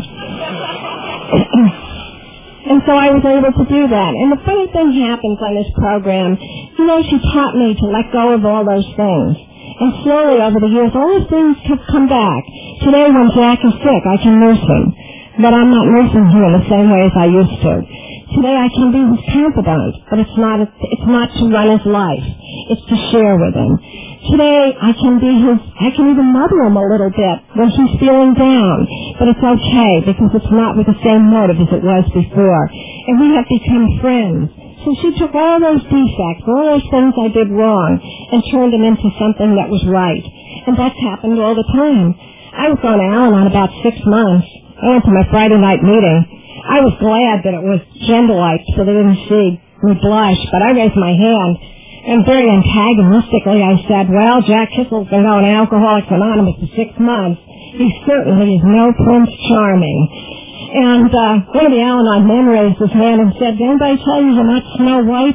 And so I was able to do that. And the funny thing happens on this program, you know, she taught me to let go of all those things. And slowly over the years, all those things have come back. Today when Jack is sick, I can nurse him. But I'm not nursing him in the same way as I used to. Today I can be his confidant, but it's not, a, it's not to run his life. It's to share with him. Today I can be his, I can even mother him a little bit when he's feeling down. But it's okay because it's not with the same motive as it was before. And we have become friends. So she took all those defects, all those things I did wrong, and turned them into something that was right. And that's happened all the time. I was on Al-Anon about six months. I went to my Friday night meeting. I was glad that it was Gendelite, so they didn't see me blush, but I raised my hand, and very antagonistically I said, well, Jack Kissel's been going to Alcoholics Anonymous for six months. He certainly is no Prince Charming. And uh, one of the Al-Anon men raised his hand and said, did anybody tell you you're not Snow White?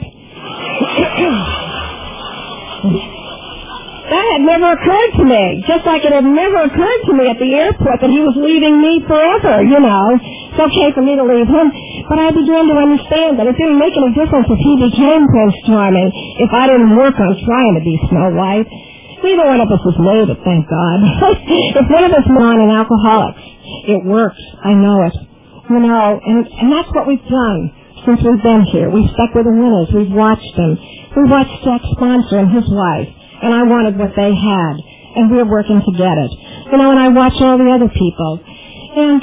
That had never occurred to me, just like it had never occurred to me at the airport that he was leaving me forever, you know. It's okay for me to leave him, but I began to understand that it didn't make any difference if he became Prince Charming if I didn't work on trying to be Snow White. Neither one of us was made it, thank God. If one of us went on an alcoholic, it works. I know it. You know, and, and that's what we've done since we've been here. We've stuck with the winners. We've watched them. We watched Jack's sponsor and his wife, and I wanted what they had, and we're working to get it. You know, and I watched all the other people. And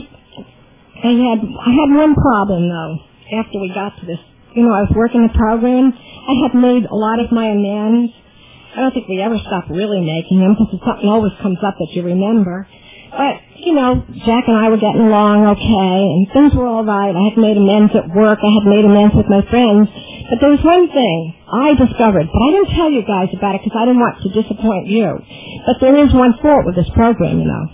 I had, I had one problem, though, after we got to this. You know, I was working the program. I had made a lot of my amends. I don't think we ever stopped really making them, because something always comes up that you remember. But, you know, Jack and I were getting along okay, and things were all right. I had made amends at work. I had made amends with my friends. But there was one thing I discovered, but I didn't tell you guys about it because I didn't want to disappoint you. But there is one fault with this program, you know.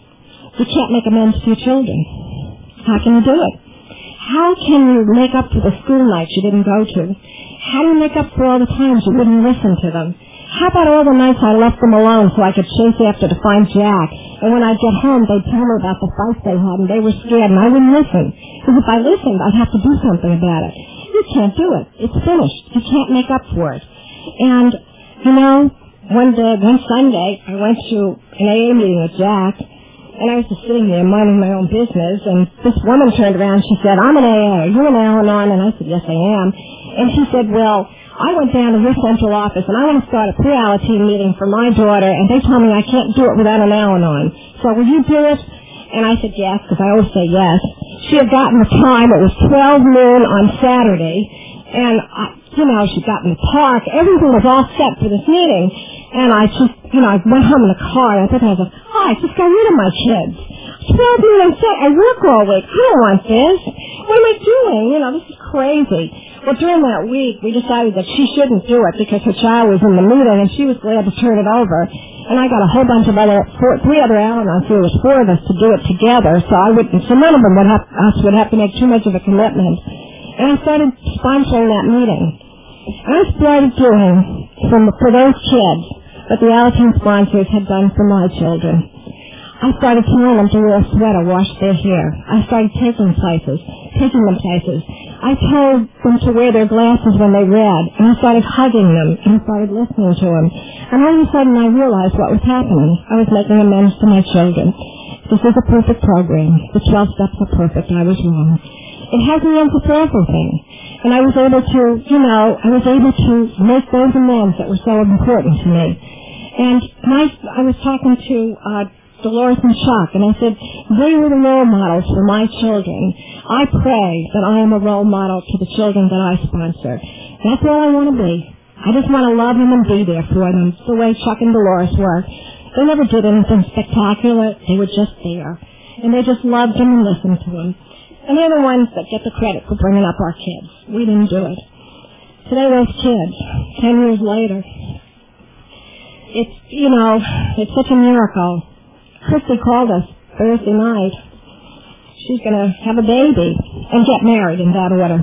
You can't make amends to your children. How can you do it? How can you make up for the school nights you didn't go to? How do you make up for all the times you wouldn't listen to them? How about all the nights I left them alone so I could chase after to find Jack? And when I'd get home, they'd tell me about the fights they had, and they were scared, and I wouldn't listen. Because if I listened, I'd have to do something about it. You can't do it. It's finished. You can't make up for it. And, you know, one day, one Sunday, I went to an A A meeting with Jack, and I was just sitting there minding my own business, and this woman turned around, she said, I'm an A A. Are you an Al-Anon? And I said, yes, I am. And she said, well, I went down to your central office, and I want to start a pre-Alateen meeting for my daughter, and they told me I can't do it without an Al-Anon. So will you do it? And I said yes, because I always say yes. She had gotten the time. It was twelve noon on Saturday, and, I, you know, she'd gotten the park. Everything was all set for this meeting. And I just, you know, I went home in the car, and I thought, I was like, oh, I just got rid of my kids. twelve noon on Saturday. I work all week. I don't want this. What am I doing? You know, this is crazy. Well, during that week, we decided that she shouldn't do it because her child was in the meeting, and she was glad to turn it over. And I got a whole bunch of other, four, three other Al-Anons, so there was four of us to do it together. So I wouldn't, so none of them would have, us would have to make too much of a commitment. And I started sponsoring that meeting. And I started doing from, for those kids what the Alateen sponsors had done for my children. I started telling them to wear a sweater, wash their hair. I started taking places. taking them places. I told them to wear their glasses when they read, and I started hugging them, and I started listening to them. And all of a sudden I realized what was happening. I was making amends to my children. This is a perfect program. The twelve steps are perfect. I was wrong. It has an answer for everything. And I was able to, you know, I was able to make those amends that were so important to me. And my, I was talking to uh, Dolores and Chuck, and I said, they were the role models for my children. I pray that I am a role model to the children that I sponsor. That's all I want to be. I just want to love them and be there for them, the way Chuck and Dolores were. They never did anything spectacular. They were just there. And they just loved them and listened to them. And they're the ones that get the credit for bringing up our kids. We didn't do it. Today, those kids, ten years later, it's, you know, it's such a miracle. Christy called us Thursday night. She's going to have a baby and get married in that order.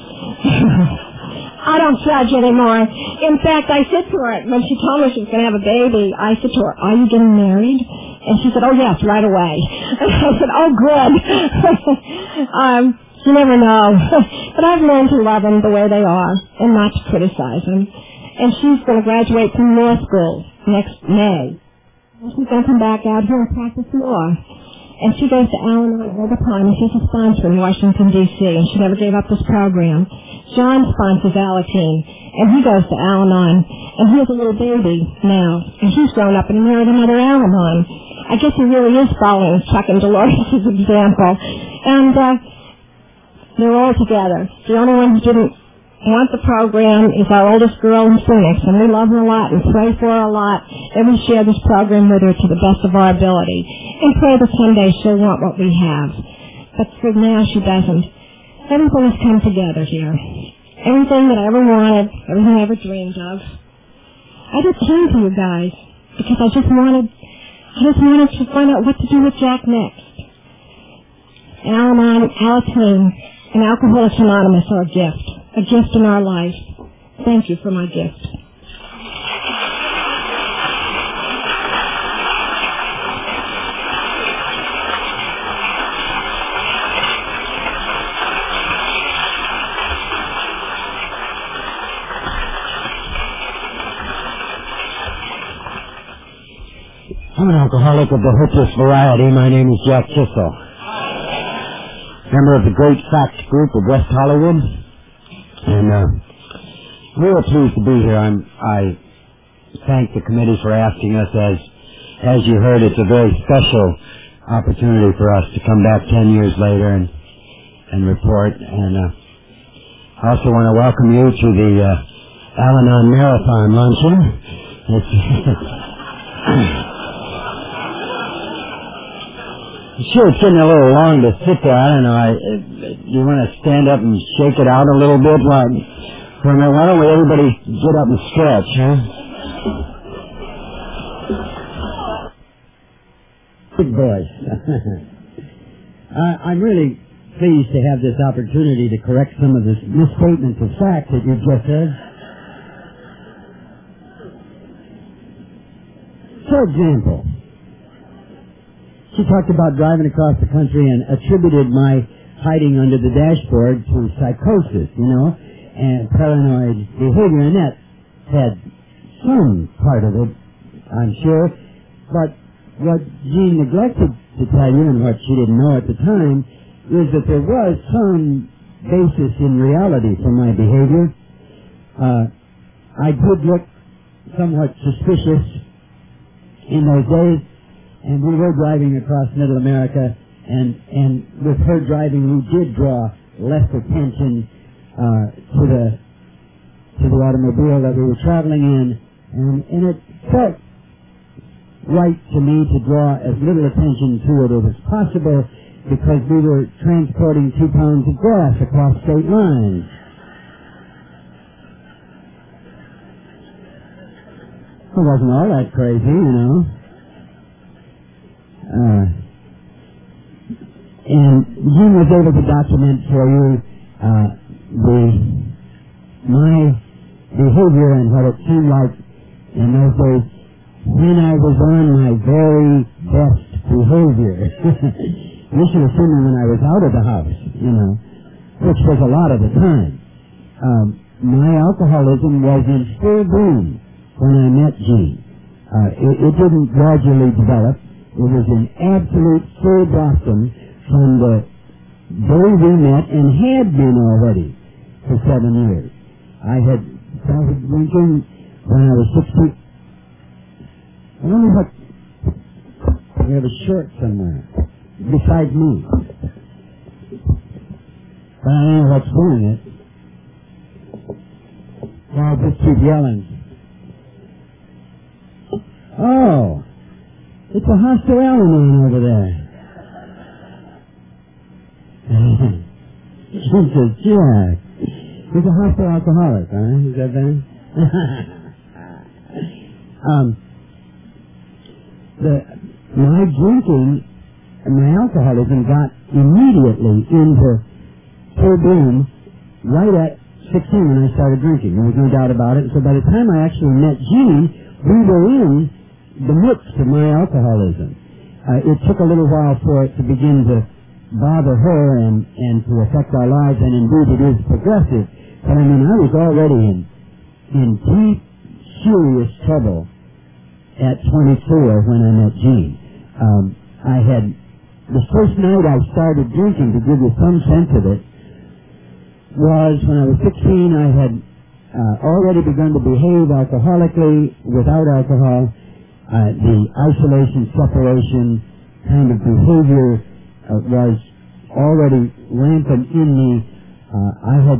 I don't judge anymore. In fact, I said to her, when she told me she was going to have a baby, I said to her, are you getting married? And she said, oh, yes, right away. And I said, oh, good. um, you never know. But I've learned to love them the way they are and not to criticize them. And she's going to graduate from law school next May. And she's going to come back out here and practice law. And she goes to Al-Anon all the time. She's a sponsor in Washington, D C, and she never gave up this program. John sponsors Alateen, and he goes to Al-Anon, and he has a little baby now, and he's grown up and married another Al-Anon. I guess he really is following Chuck and Dolores' example. And uh, they're all together. The only one who didn't want the program is our oldest girl in Phoenix, and we love her a lot and pray for her a lot, and we share this program with her to the best of our ability, and pray that someday she'll want what we have. But for now, she doesn't. Everything has come together here. Everything that I ever wanted, everything I ever dreamed of. I just came to you guys because I just wanted, I just wanted to find out what to do with Jack next. Al-Anon, Alateen, and Alcoholics Anonymous are a gift. A gift in our life. Thank you for my gift. I'm an alcoholic of the hopeless variety. My name is Jack Chisel. Member of the Great Facts Group of West Hollywood. And uh, we are pleased to be here. I'm, I thank the committee for asking us. As as you heard, it's a very special opportunity for us to come back ten years later and and report. And uh, I also want to welcome you to the uh, Al-Anon Marathon Luncheon. It's sure, it's getting a little long to sit there. I don't know. I, you want to stand up and shake it out a little bit? Like, for a minute, why don't we everybody get up and stretch, huh? Big boys. I, I'm really pleased to have this opportunity to correct some of the misstatements of fact that you've just said. For example, she talked about driving across the country and attributed my hiding under the dashboard to psychosis, you know, and paranoid behavior, and that had some part of it, I'm sure. But what Jean neglected to tell you, and what she didn't know at the time, is that there was some basis in reality for my behavior. Uh, I did look somewhat suspicious in those days. And we were driving across Middle America, and, and with her driving, we did draw less attention uh, to the to the automobile that we were traveling in, and, and it felt right to me to draw as little attention to it as possible, because we were transporting two pounds of gas across state lines. It wasn't all that crazy, you know. Uh, and Jim was able to document for you uh, the my behavior and what it seemed like in those days when I was on my very best behavior. You should have seen me when I was out of the house, you know. which was a lot of the time. Um, my alcoholism was in full bloom when I met Jean. Uh, it, it didn't gradually develop. It was in absolute full blossom from the day we met and had been already for seven years. I had started drinking when I was sixteen. I wonder what... We have a short somewhere besides me. But I don't know what's doing it. Well, I'll just keep yelling. Oh, it's a hostile element over there. Jesus, Jack. He's a hostile alcoholic, huh? Is that better? um, the, my drinking and my alcoholism got immediately into full bloom right at sixteen when I started drinking. There was no doubt about it. So by the time I actually met Jean, we were in the midst of my alcoholism. Uh, it took a little while for it to begin to bother her and, and to affect our lives, and indeed it is progressive. But I mean, I was already in, in deep, serious trouble at twenty-four when I met Jean. Um, I had, the first night I started drinking, to give you some sense of it, was when I was sixteen. I had uh, already begun to behave alcoholically without alcohol. Uh, the isolation, separation kind of behavior uh, was already rampant in me. Uh, I had,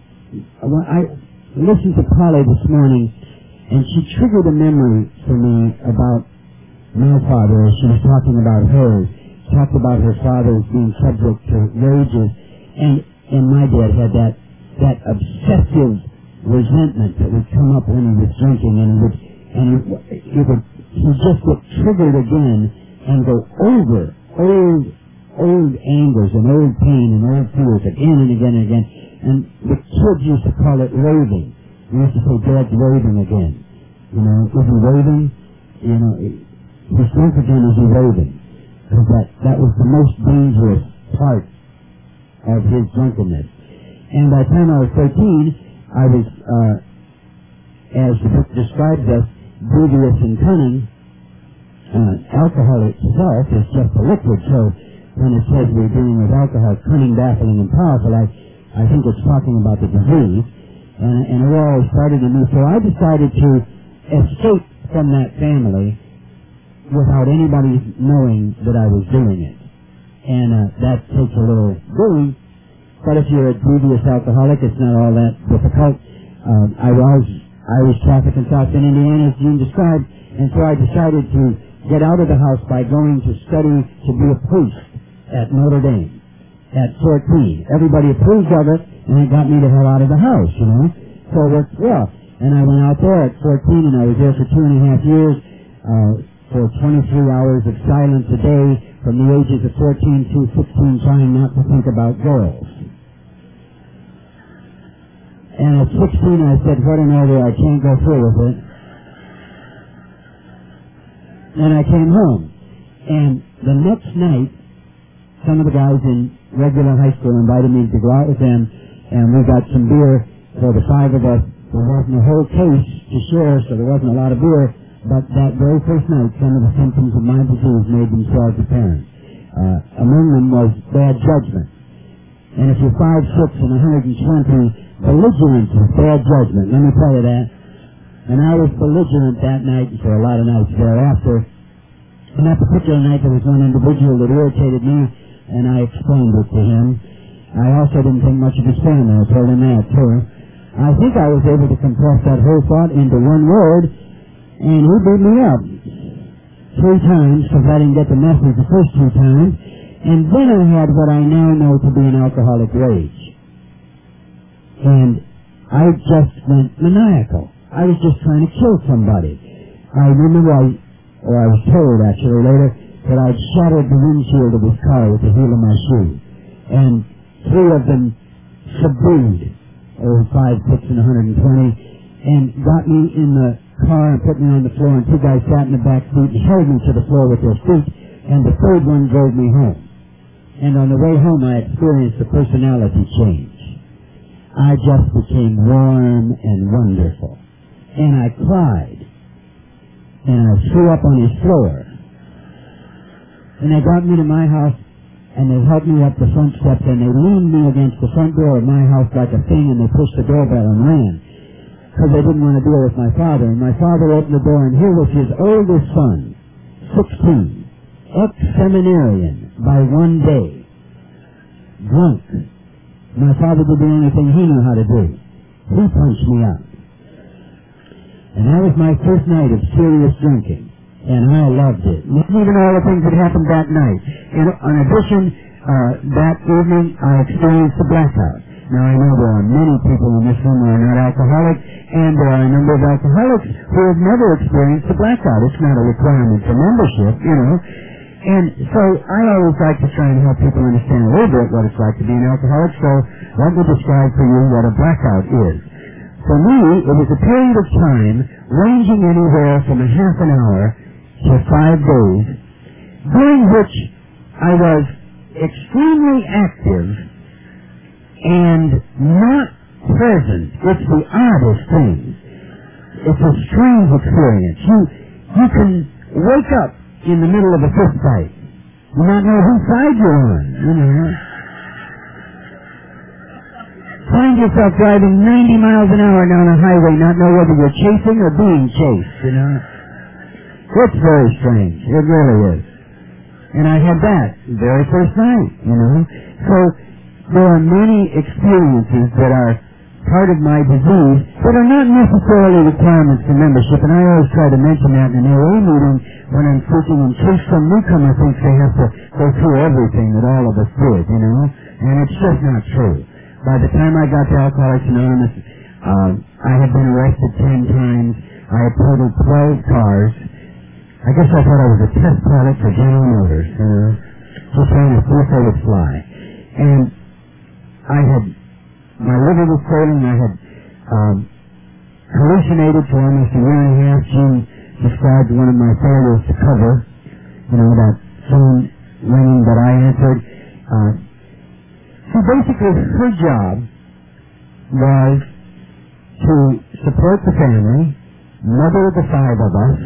I listened to Polly this morning, and she triggered a memory for me about my father. She was talking about hers, talked about her father being subject to rages, and and my dad had that that obsessive resentment that would come up when he was drinking, and it would and it, it would he just get triggered again and go over old old angers and old pain and old fears again and again and again. And the kids used to call it raving. We used to say, "Dad's raving again." You know, is he raving? You know, he's drunk again. Is he raving? Because that that was the most dangerous part of his drunkenness. And by the time I was thirteen, I was, uh, as the book describes us, devious and cunning. Uh, alcohol itself is just a liquid, so when it says we're dealing with alcohol, cunning, baffling, and powerful, I, I think it's talking about the disease. And, and it all started in me, so I decided to escape from that family without anybody knowing that I was doing it. And uh, that takes a little doing. But if you're a devious alcoholic, it's not all that difficult. Uh, I was Irish Catholic in South Bend, Indiana, as Jean described, and so I decided to get out of the house by going to study to be a priest at Notre Dame at fourteen. Everybody approved of it, and it got me the hell out of the house, you know. So it worked well. And I went out there at fourteen, and I was there for two and a half years, uh, for twenty-three hours of silence a day, from the ages of fourteen to sixteen, trying not to think about girls. And at sixteen, I said, what an order, I can't go through with it. And I came home. And the next night, some of the guys in regular high school invited me to go out with them, and we got some beer for the five of us. There wasn't a whole case to share, so there wasn't a lot of beer, but that very first night, some of the symptoms of my disease made themselves apparent. Uh, among them was bad judgment. And if you're five, six, and one hundred twenty, belligerence is bad judgment, let me tell you that. And I was belligerent that night and for a lot of nights thereafter. And that particular night there was one individual that irritated me, and I explained it to him. I also didn't think much of his family. I told him that too. I think I was able to compress that whole thought into one word, and he beat me up three times because I didn't get the message the first two times. And then I had what I now know to be an alcoholic rage. And I just went maniacal. I was just trying to kill somebody. I remember I, or I was told actually later, that I'd shattered the windshield of his car with the heel of my shoe. And three of them subdued, over five, six, and one hundred twenty, and got me in the car and put me on the floor, and two guys sat in the back seat and held me to the floor with their feet, and the third one drove me home. And on the way home, I experienced a personality change. I just became warm and wonderful. And I cried. And I threw up on his floor. And they got me to my house, and they helped me up the front steps, and they leaned me against the front door of my house like a thing, and they pushed the doorbell and ran. Because they didn't want to deal with my father. And my father opened the door, and here was his oldest son, sixteen, ex-seminarian by one day, drunk. My father did the only thing he knew how to do. He punched me out. And that was my first night of serious drinking. And I loved it. Not even all the things that happened that night. And in addition, uh, that evening I experienced a blackout. Now I know there are many people in this room who are not alcoholics, and there are a number of alcoholics who have never experienced a blackout. It's not a requirement for membership, you know. And so I always like to try and help people understand a little bit what it's like to be an alcoholic, so let me describe for you what a blackout is. For me, it was a period of time ranging anywhere from a half an hour to five days, during which I was extremely active and not present. It's the oddest thing. It's a strange experience. You, you can wake up in the middle of a fist fight and not know whose side you're on, you know. Find yourself driving ninety miles an hour down a highway, not know whether you're chasing or being chased, you know. It's very strange. It really is. And I had that very first night, you know. So there are many experiences that are part of my disease that are not necessarily requirements for membership, and I always try to mention that in an A A meeting when I'm speaking, in case some newcomer thinks they have to go through everything that all of us did, you know. And it's just not true. By the time I got to Alcoholics Anonymous, uh, I had been arrested ten times. I had totaled twelve cars. I guess I thought I was a test pilot for General Motors, you know, just trying to see if they would fly. And I had, my liver was failing. I had um, hallucinated for almost a year and a half. Jean described one of my failures to cover, you know, that phone ringing that I answered. Uh, so basically, her job was to support the family, mother the five of us,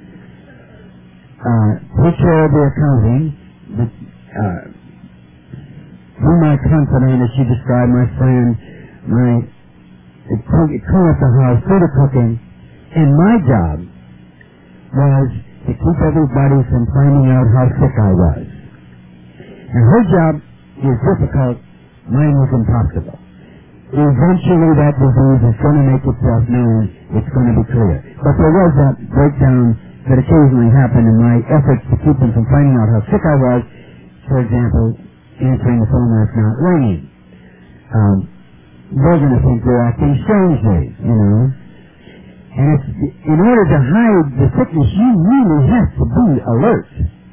Uh, take care of the accounting, the, uh, be my confidant, as she described, my friend, my, clean up the house, do the cooking, and my job was to keep everybody from finding out how sick I was. And her job is difficult, mine was impossible. Eventually that disease is going to make itself known, it's going to be clear. But there was that breakdown that occasionally happened in my efforts to keep them from finding out how sick I was. For example, answering the phone when it's not ringing. Um, they're going to think we're acting strangely, you know. And it's, in order to hide the sickness, you really have to be alert.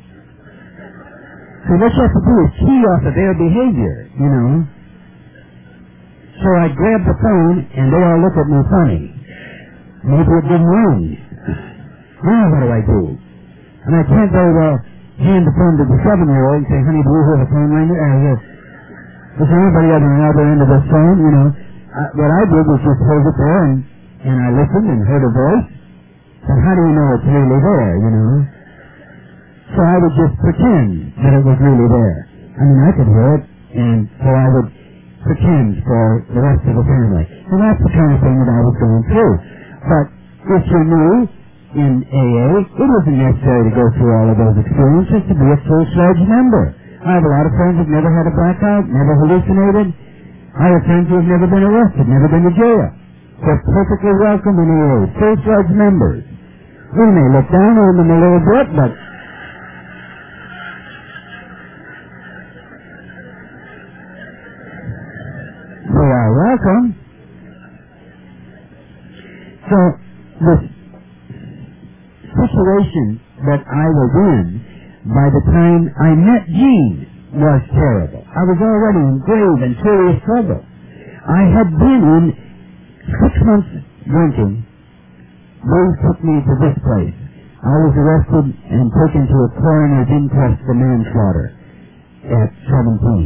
So what you have to do is key off of their behavior, you know. So I grabbed the phone, and they all look at me funny. Maybe it didn't ring. Now what do I do? And I can't very well hand the phone to the seven-year-old and say, honey, do you hear the phone ring? Uh, yes. Is there anybody on the other end of the phone? You know, uh, what I did was just hold it there, and, and I listened and heard a voice. And how do you know it's really there, you know? So I would just pretend that it was really there. I mean, I could hear it, and so I would pretend for the rest of the family. And that's the kind of thing that I was going through. But if you're new in A A, it wasn't necessary to go through all of those experiences to be a full-fledged member. I have a lot of friends who've never had a blackout, never hallucinated. I have friends who have never been arrested, never been to jail. They're perfectly welcome in A A, full-fledged members. We may look down on them a little bit, but they are welcome. So, this situation that I was in by the time I met Jean was terrible. I was already in grave and serious trouble. I had been in six months drinking. They took me to this place. I was arrested and taken to a coroner's inquest for manslaughter. at seventeen.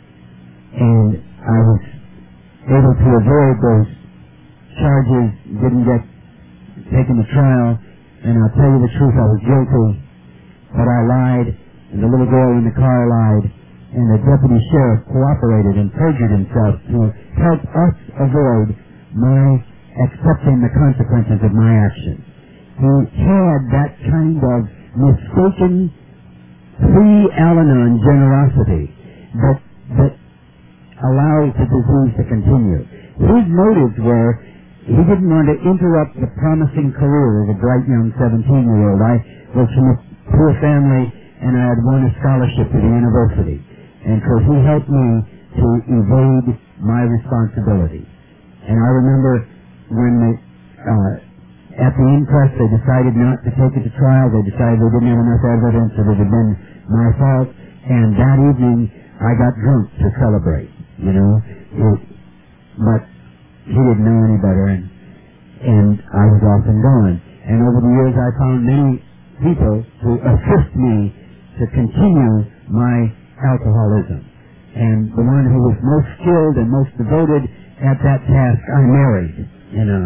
And I was able to avoid those charges, didn't get taken to trial, and I'll tell you the truth, I was guilty, but I lied, and the little girl in the car lied, and the deputy sheriff cooperated and perjured himself to help us avoid my accepting the consequences of my actions. He had that kind of mistaken pre-Al-Anon generosity that, that allows the disease to continue. His motives were, he didn't want to interrupt the promising career of a bright young seventeen-year-old. I was from a poor family, and I had won a scholarship to the university. And so he helped me to evade my responsibility. And I remember when they, uh, at the inquest, they decided not to take it to trial. They decided they didn't have enough evidence that it had been my fault. And that evening, I got drunk to celebrate, you know. It, but he didn't know any better, and, and I was off and gone. And over the years, I found many people to assist me to continue my alcoholism. And the one who was most skilled and most devoted at that task, I married, you know.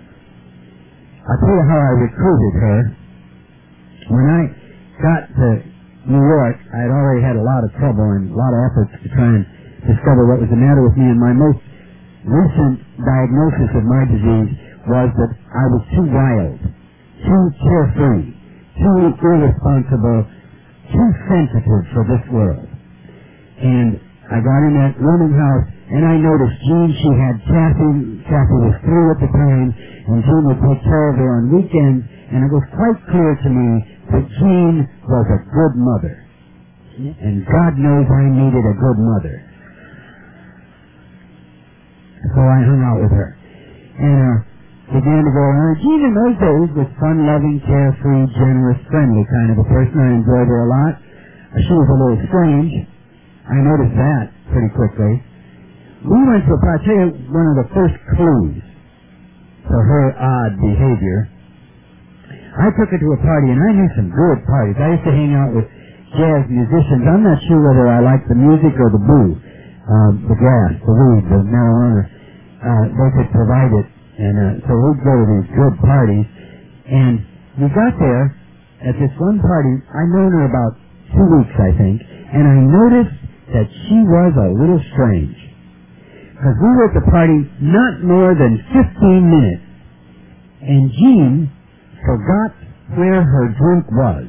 I'll tell you how I recruited her. When I got to New York, I had already had a lot of trouble and a lot of efforts to try and discover what was the matter with me, and my most recent diagnosis of my disease was that I was too wild, too carefree, too irresponsible, too sensitive for this world. And I got in that rooming house, and I noticed Jean, she had Kathy, Kathy was through at the time, and Jean would take care of her on weekends, and it was quite clear to me that Jean was a good mother. And God knows I needed a good mother. So I hung out with her. And uh, began to go around. Jean in those days was fun-loving, carefree, generous, friendly kind of a person. I enjoyed her a lot. She was a little strange. I noticed that pretty quickly. We went to a party. I'll tell you one of the first clues for her odd behavior. I took her to a party, and I knew some good parties. I used to hang out with jazz musicians. I'm not sure whether I liked the music or the booze, uh, the grass, the weed, the marijuana. Uh, they could provide it. And uh, so we'd go to these good parties. And we got there at this one party. I'd known her about two weeks, I think. And I noticed that she was a little strange. Because we were at the party not more than fifteen minutes. And Jean forgot where her drink was.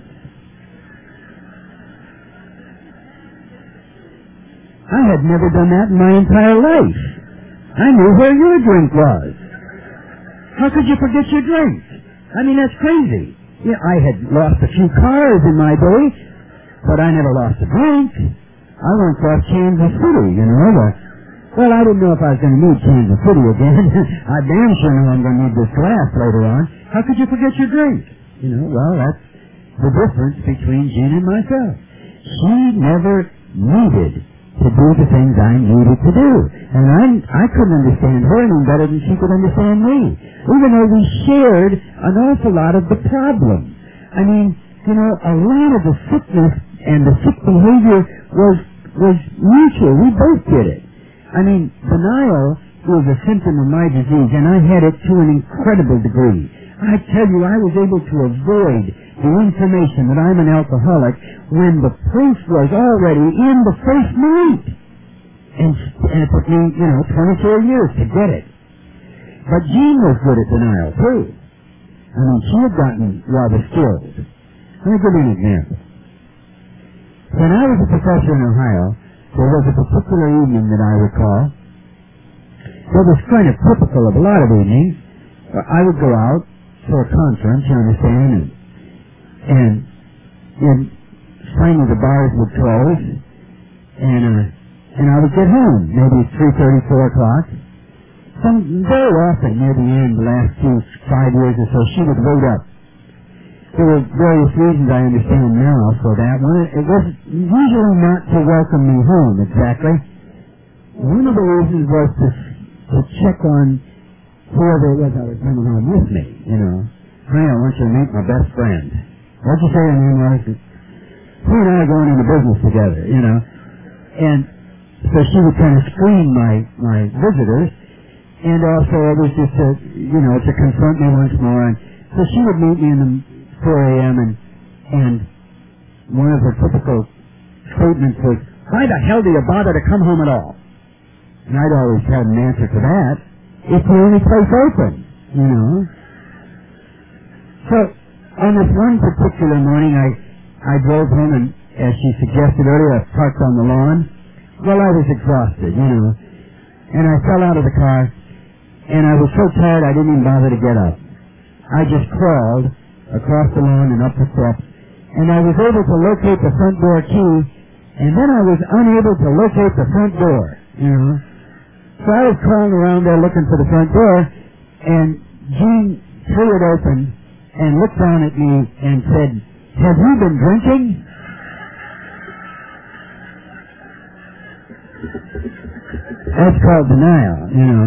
I had never done that in my entire life. I knew where your drink was. How could you forget your drink? I mean, that's crazy. Yeah, I had lost a few cars in my day, but I never lost a drink. I went across Kansas City, you know. But, well, I didn't know if I was going to need Kansas City again. I damn sure know I'm going to need this glass later on. How could you forget your drink? You know, well, that's the difference between Jean and myself. She never needed to do the things I needed to do. And I, I couldn't understand her any better than she could understand me. Even though we shared an awful lot of the problem. I mean, you know, a lot of the sickness and the sick behavior was, was mutual. We both did it. I mean, denial was a symptom of my disease, and I had it to an incredible degree. I tell you, I was able to avoid the information that I'm an alcoholic when the proof was already in the first night. And, and it took me, you know, twenty-four years to get it. But Jean was good at denial, too. I mean, she had gotten rather skilled. Let me give you an example. When I was a professor in Ohio, there was a particular evening that I recall that was kind of typical of a lot of evenings. I would go out for a conference, you understand, and, and, and finally the bars would close, and uh, and I would get home, maybe three thirty, four o'clock. Some, very often near the end, the last two, five years or so, she would wait up. There were various reasons I understand now for that. One, it was usually not to welcome me home, exactly. One of the reasons was to, to check on whoever it was I was bringing home with me, you know. Hey, I want you to meet my best friend. What'd you say your name was? He and I are going into business together, you know. And so she would kind of screen my, my visitors, and also it was just a, you know, to confront me once more. And so she would meet me in the four a.m. and, and one of her typical statements was, why the hell do you bother to come home at all? And I'd always had an answer to that. It's the only place open, you know. So, on this one particular morning, I, I drove home, and as she suggested earlier, I parked on the lawn. Well, I was exhausted, you know. And I fell out of the car, and I was so tired I didn't even bother to get up. I just crawled across the lawn and up the steps, and I was able to locate the front door key, and then I was unable to locate the front door, you know. So I was crawling around there looking for the front door, and Jean threw it open and looked down at me and said, have you been drinking? That's called denial, you know.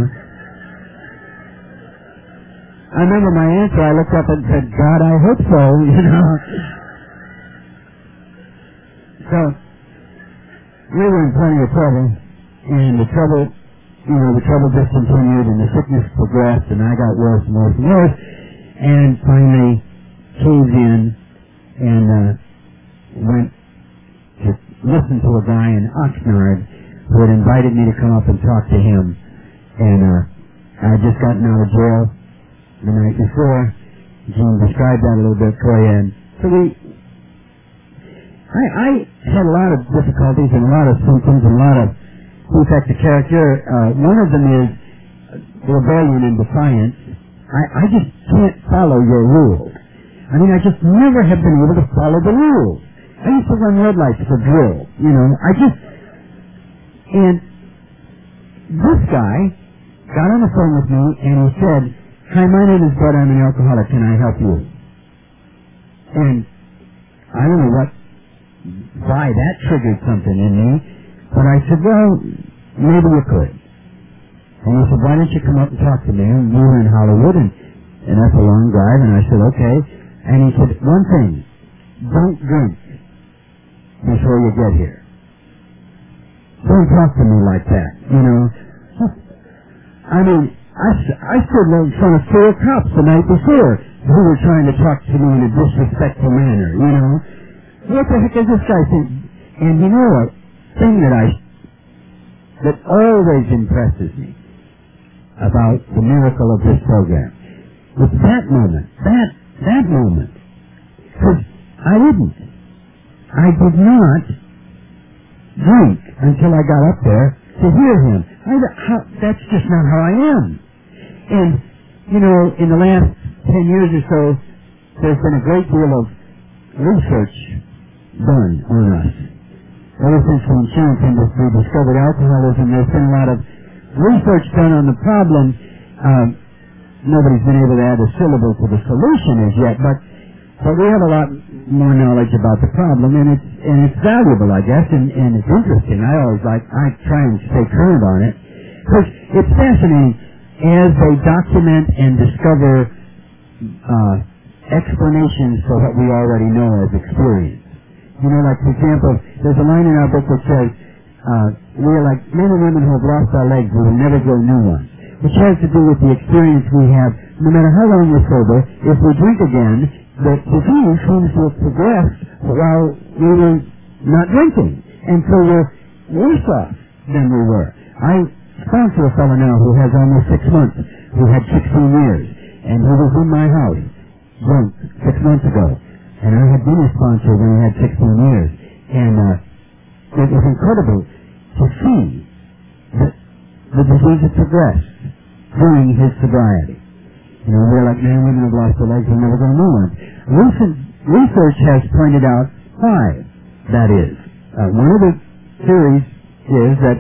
I remember my answer, I looked up and said, God, I hope so, you know. So, we were in plenty of trouble, and the trouble, you know, the trouble just continued, and the sickness progressed, and I got worse and worse and worse, and finally caved in and uh, went to listen to a guy in Oxnard who had invited me to come up and talk to him, and uh, I had just gotten out of jail the night before. Jean described that a little bit for you, and so we, I, I had a lot of difficulties and a lot of symptoms and a lot of defects of character. Uh, one of them is rebellion and defiance. I, I just can't follow your rules. I mean, I just never have been able to follow the rules. I used to run red lights for drill, you know. I just, and this guy got on the phone with me and he said, hi, my name is Bud, I'm an alcoholic, can I help you? And I don't know what, why that triggered something in me, but I said, well, maybe you could. And he said, why don't you come up and talk to me? And we were in Hollywood, and, and that's a long drive, and I said, okay. And he said, one thing, don't drink before you get here. Don't talk to me like that, you know. I mean, I, I stood in front of four cops the night before who were trying to talk to me in a disrespectful manner, you know. What the heck is this guy think? And you know what? Thing that I, that always impresses me about the miracle of this program was that moment, that, that moment. Because I didn't. I did not drink until I got up there to hear him. I, how, that's just not how I am. And, you know, in the last ten years or so, there's been a great deal of research done on us. Ever since the insurance industry discovered alcoholism, there's been a lot of research done on the problem. Um, nobody's been able to add a syllable to the solution as yet, but but we have a lot more knowledge about the problem, and it's and it's valuable, I guess, and, and it's interesting. I always like I try and stay current on it because it's fascinating as they document and discover uh, explanations for what we already know as experience. You know, like, for example, there's a line in our book that says, uh, we're like men and women who have lost our legs, we will never grow new ones, which has to do with the experience we have. No matter how long we're sober, if we drink again, the disease seems to have progressed while we were not drinking. And so we're worse off than we were. I sponsor a fellow now who has almost six months, who had sixteen years, and who was in my house drunk six months ago. And I had been a sponsor when he had sixteen years. And uh, it was incredible to see that the disease had progressed during his sobriety. You know, we're like, man, women have lost their legs, they're never going to know one. Recent research has pointed out why that is. Uh, one of the theories is that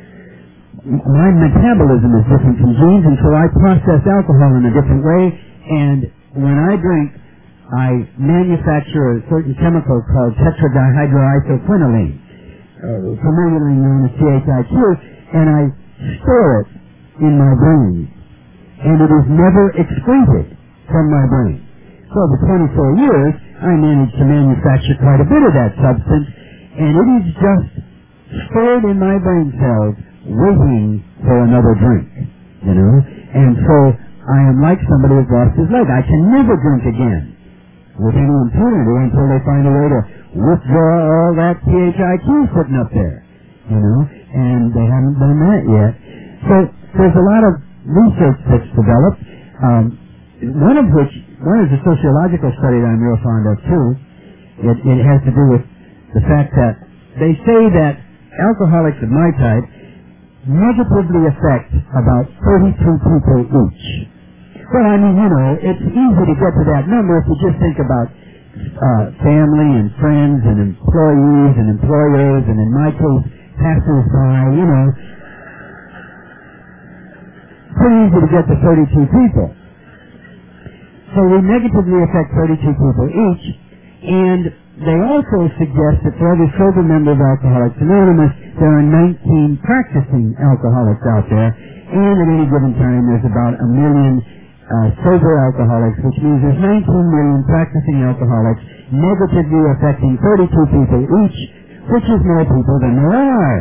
my metabolism is different from Jean's, and so I process alcohol in a different way, and when I drink, I manufacture a certain chemical called tetradihydroisoquinoline, uh, familiarly known as T H I Q, and I store it in my brain, and it is never excreted from my brain. So for twenty-four years, I managed to manufacture quite a bit of that substance, and it is just stored in my brain cells waiting for another drink, you know. And so I am like somebody who's lost his leg. I can never drink again with any impunity until they find a way to withdraw all that P H I Q putting up there, you know, and they haven't done that yet. So there's a lot of research that's developed, um, one of which, one is a sociological study that I'm real fond of too. It, it has to do with the fact that they say that alcoholics of my type negatively affect about thirty-two people each. Well, I mean, you know, it's easy to get to that number if you just think about uh, family and friends and employees and employers and, in my case, passers-by, you know. Pretty easy to get to thirty-two people. So we negatively affect thirty-two people each, and they also suggest that for every sober member of Alcoholics Anonymous, there are nineteen practicing alcoholics out there, and at any given time there's about a million uh, sober alcoholics, which means there's nineteen million practicing alcoholics negatively affecting thirty-two people each, which is more people than there are.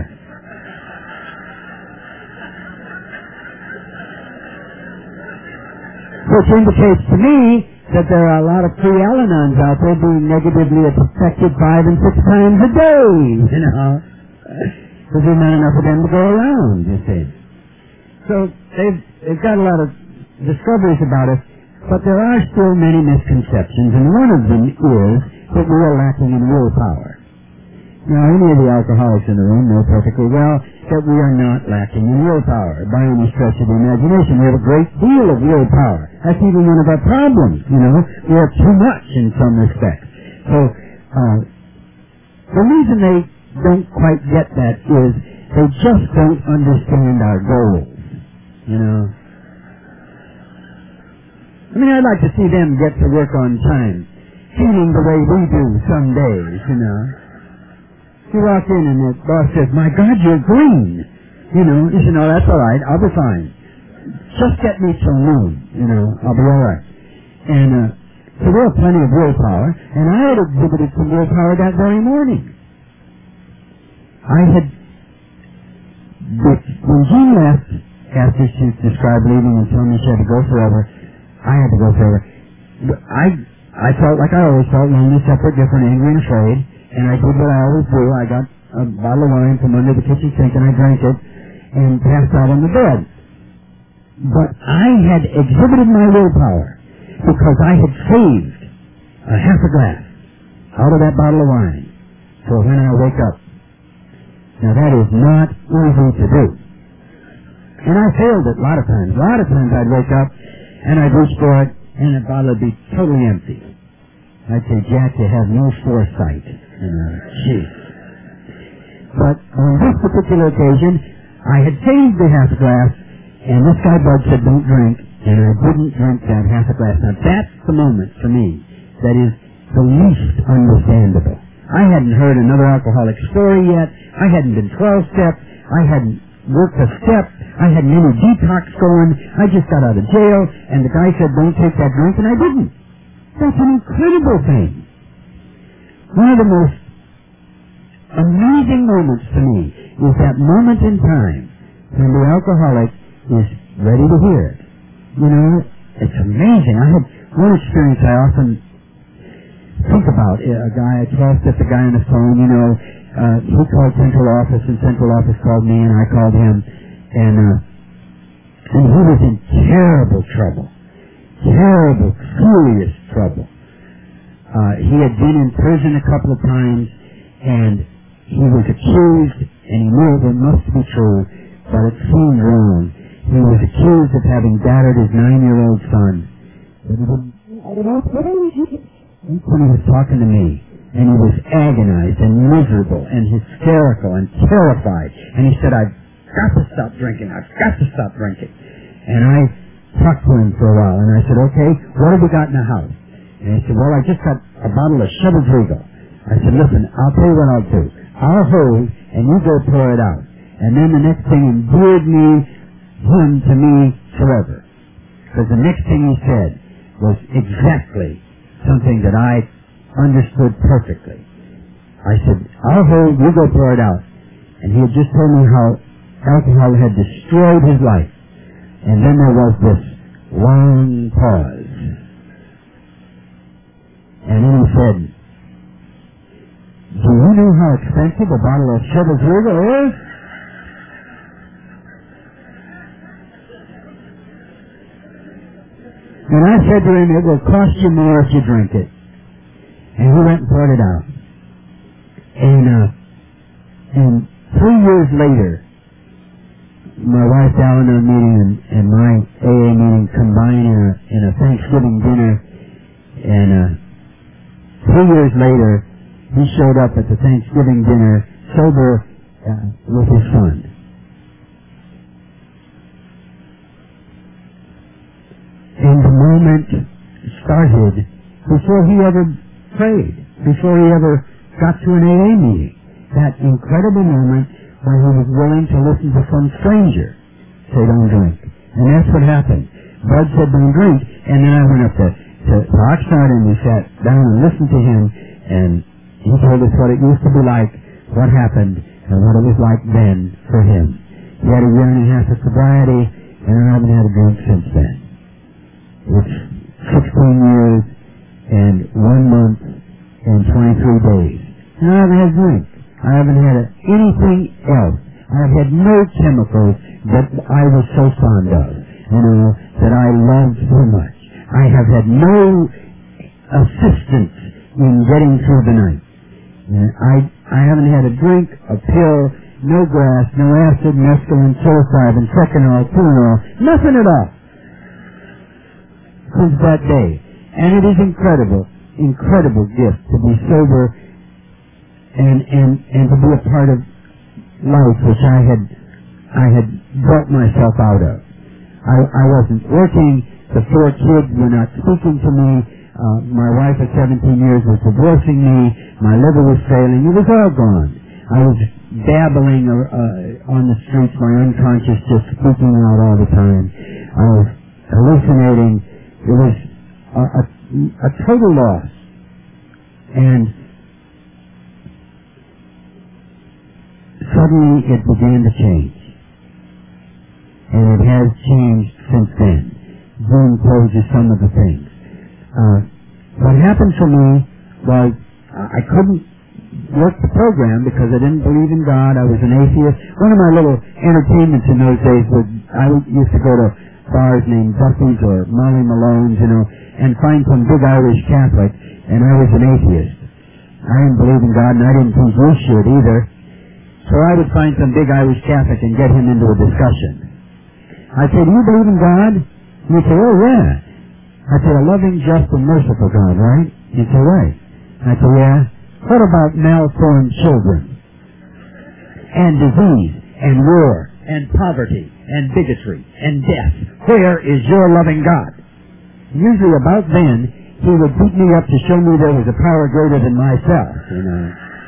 Which indicates to me that there are a lot of free Al-Anons out there being negatively affected five and six times a day, you know. Because there's not enough of them to go around, you see. So they've, they've got a lot of discoveries about it, but there are still many misconceptions, and one of them is that we are lacking in willpower. Now, any of the alcoholics in the room know perfectly well that we are not lacking in willpower by any stretch of the imagination. We have a great deal of willpower. That's even one of our problems, you know. We have too much in some respects. So, uh, the reason they don't quite get that is they just don't understand our goals, you know. I mean, I'd like to see them get to work on time, feeling the way we do some days, you know. You walk in and the boss says, "My God, you're green." You know, you say, "No, that's all right. I'll be fine. Just get me till noon. You know, I'll be all right." And uh, so we have plenty of willpower, and I had exhibited some willpower that very morning. I had, when Jean left, after she described leaving and telling me she had to go forever, I had to go forever. I I felt like I always felt, lonely, separate, different, angry, and afraid. And I did what I always do. I got a bottle of wine from under the kitchen sink and I drank it and passed out on the bed. But I had exhibited my willpower because I had saved a half a glass out of that bottle of wine for when I wake up. Now that is not easy to do. And I failed it a lot of times. A lot of times I'd wake up and I'd reach for it and the bottle would be totally empty. I'd say, "Jack, you have no foresight." You know, gee. But on this particular occasion, I had saved the half a glass, and this guy Bud said, "Don't drink," and I didn't drink that half a glass. Now that's the moment for me that is the least understandable. I hadn't heard another alcoholic story yet. I hadn't been twelve-step. I hadn't worked a step. I hadn't any detox going. I just got out of jail, and the guy said, "Don't take that drink," and I didn't. That's an incredible thing. One of the most amazing moments to me is that moment in time when the alcoholic is ready to hear it. You know, it's amazing. I had one experience I often think about. A guy, a twelve-step, a guy on the phone, you know, uh, he called central office, and central office called me, and I called him, and, uh, and he was in terrible trouble. Terrible, serious trouble. Uh, he had been in prison a couple of times, and he was accused, and he knew it must be true, but it seemed wrong. He was accused of having battered his nine-year-old son. But he when he was talking to me, and he was agonized and miserable and hysterical and terrified, and he said, "I've got to stop drinking. I've got to stop drinking." And I talked to him for a while, and I said, "Okay, what have we got in the house?" And he said, "Well, I just got a bottle of Shepherd's Regal." I said, "Listen, I'll tell you what I'll do. I'll hold, and you go pour it out." And then the next thing endeared me, him to me forever. Because the next thing he said was exactly something that I understood perfectly. I said, "I'll hold, you go pour it out." And he had just told me how alcohol had destroyed his life. And then there was this long pause. And then he said, do you know how expensive a bottle of Chivas Regal is? And I said to him, it will cost you more if you drink it. And he went and poured it out. And, uh, and three years later, my wife Al-Anon meeting and, and my A A meeting combined in a, in a Thanksgiving dinner. And uh, three years later, he showed up at the Thanksgiving dinner sober uh, with his son. And the moment started before he ever prayed, before he ever got to an A A meeting. That incredible moment when he was willing to listen to some stranger say, don't drink. And that's what happened. Bud said, don't drink. And then I went up to, to Oxnard and we sat down and listened to him, and he told us what it used to be like, what happened, and what it was like then for him. He had a year and a half of sobriety, and I haven't had a drink since then. It's sixteen years and one month and twenty-three days. And I haven't had a drink. I haven't had a, anything else. I've had no chemicals that I was so fond of, you know, that I loved so much. I have had no assistance in getting through the night. And I I haven't had a drink, a pill, no grass, no acid, mescaline, psilocybin, Seconal, Turinol, nothing at all since that day. And it is incredible, incredible gift to be sober and, and, and to be a part of life which I had I had brought myself out of. I, I wasn't working. The four kids were not speaking to me. Uh, my wife of seventeen years was divorcing me. My liver was failing. It was all gone. I was babbling uh, on the streets, my unconscious just speaking out all the time. I was hallucinating. It was a, a, a total loss. And suddenly it began to change. And it has changed since then. Zoom told you some of the things. Uh, what happened for me was I couldn't work the program because I didn't believe in God. I was an atheist. One of my little entertainments in those days was I used to go to bars named Duffy's or Molly Malone's, you know, and find some big Irish Catholic, and I was an atheist. I didn't believe in God, and I didn't think you should either. So I would find some big Irish Catholic and get him into a discussion. I'd say, do you believe in God? And he'd say, oh yeah. I'd say, a loving, just, and merciful God, right? He'd say, right. I'd say, yeah. What about malformed children? And disease, and war, and poverty, and bigotry, and death? Where is your loving God? Usually about then, he would beat me up to show me there was a power greater than myself, you know.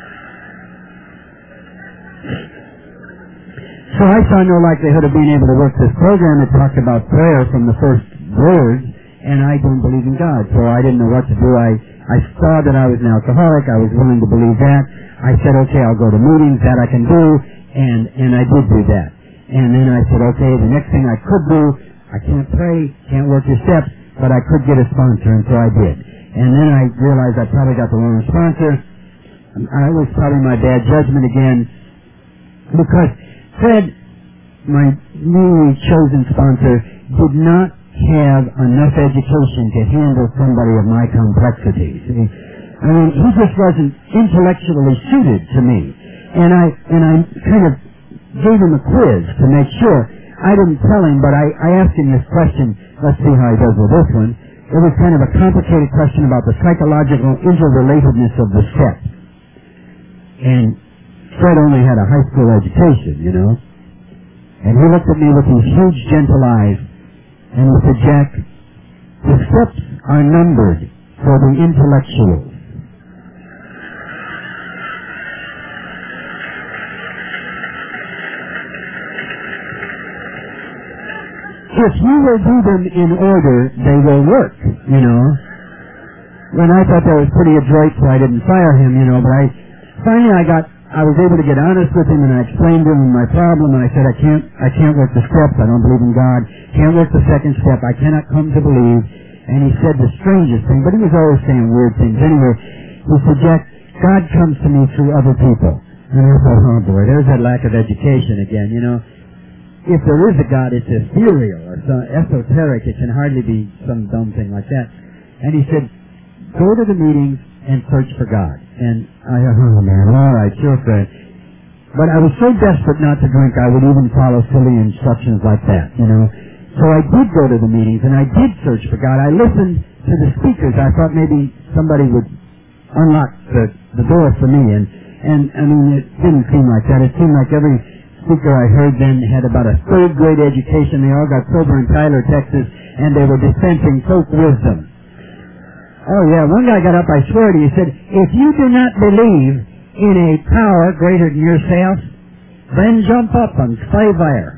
So I saw no likelihood of being able to work this program. It talked about prayer from the first words, and I don't believe in God, so I didn't know what to do. I, I saw that I was an alcoholic. I was willing to believe that. I said, okay, I'll go to meetings. That I can do, and, and I did do that. And then I said, okay, the next thing I could do, I can't pray, can't work your steps, but I could get a sponsor, and so I did. And then I realized I probably got the wrong sponsor. I was probably my bad judgment again, because Fred, my newly chosen sponsor, did not have enough education to handle somebody of my complexities. I mean, he just wasn't intellectually suited to me. And I and I kind of gave him a quiz to make sure. I didn't tell him, but I, I asked him this question. Let's see how he does with this one. It was kind of a complicated question about the psychological interrelatedness of the steps. And Fred only had a high school education, you know. And he looked at me with these huge, gentle eyes, and he said, Jack, the steps are numbered for the intellectuals. If you will do them in order, they will work, you know. When I thought that was pretty adroit, so I didn't fire him, you know, but I finally I got I was able to get honest with him, and I explained to him my problem, and I said, I can't, I can't work the steps. I don't believe in God. Can't work the second step. I cannot come to believe. And he said the strangest thing, but he was always saying weird things. Anyway, he said, Jack, God comes to me through other people. And I thought, oh boy, there's that lack of education again, you know. If there is a God, it's ethereal or so esoteric. It can hardly be some dumb thing like that. And he said, go to the meetings and search for God. And I thought, oh man, all right, sure, Fred. But I was so desperate not to drink, I would even follow silly instructions like that, you know. So I did go to the meetings, and I did search for God. I listened to the speakers. I thought maybe somebody would unlock the, the door for me. And, and, I mean, it didn't seem like that. It seemed like every speaker I heard then had about a third grade education. They all got sober in Tyler, Texas, and they were dispensing folk wisdom. Oh yeah, one guy got up, I swear to you, said, if you do not believe in a power greater than yourself, then jump up and stay there.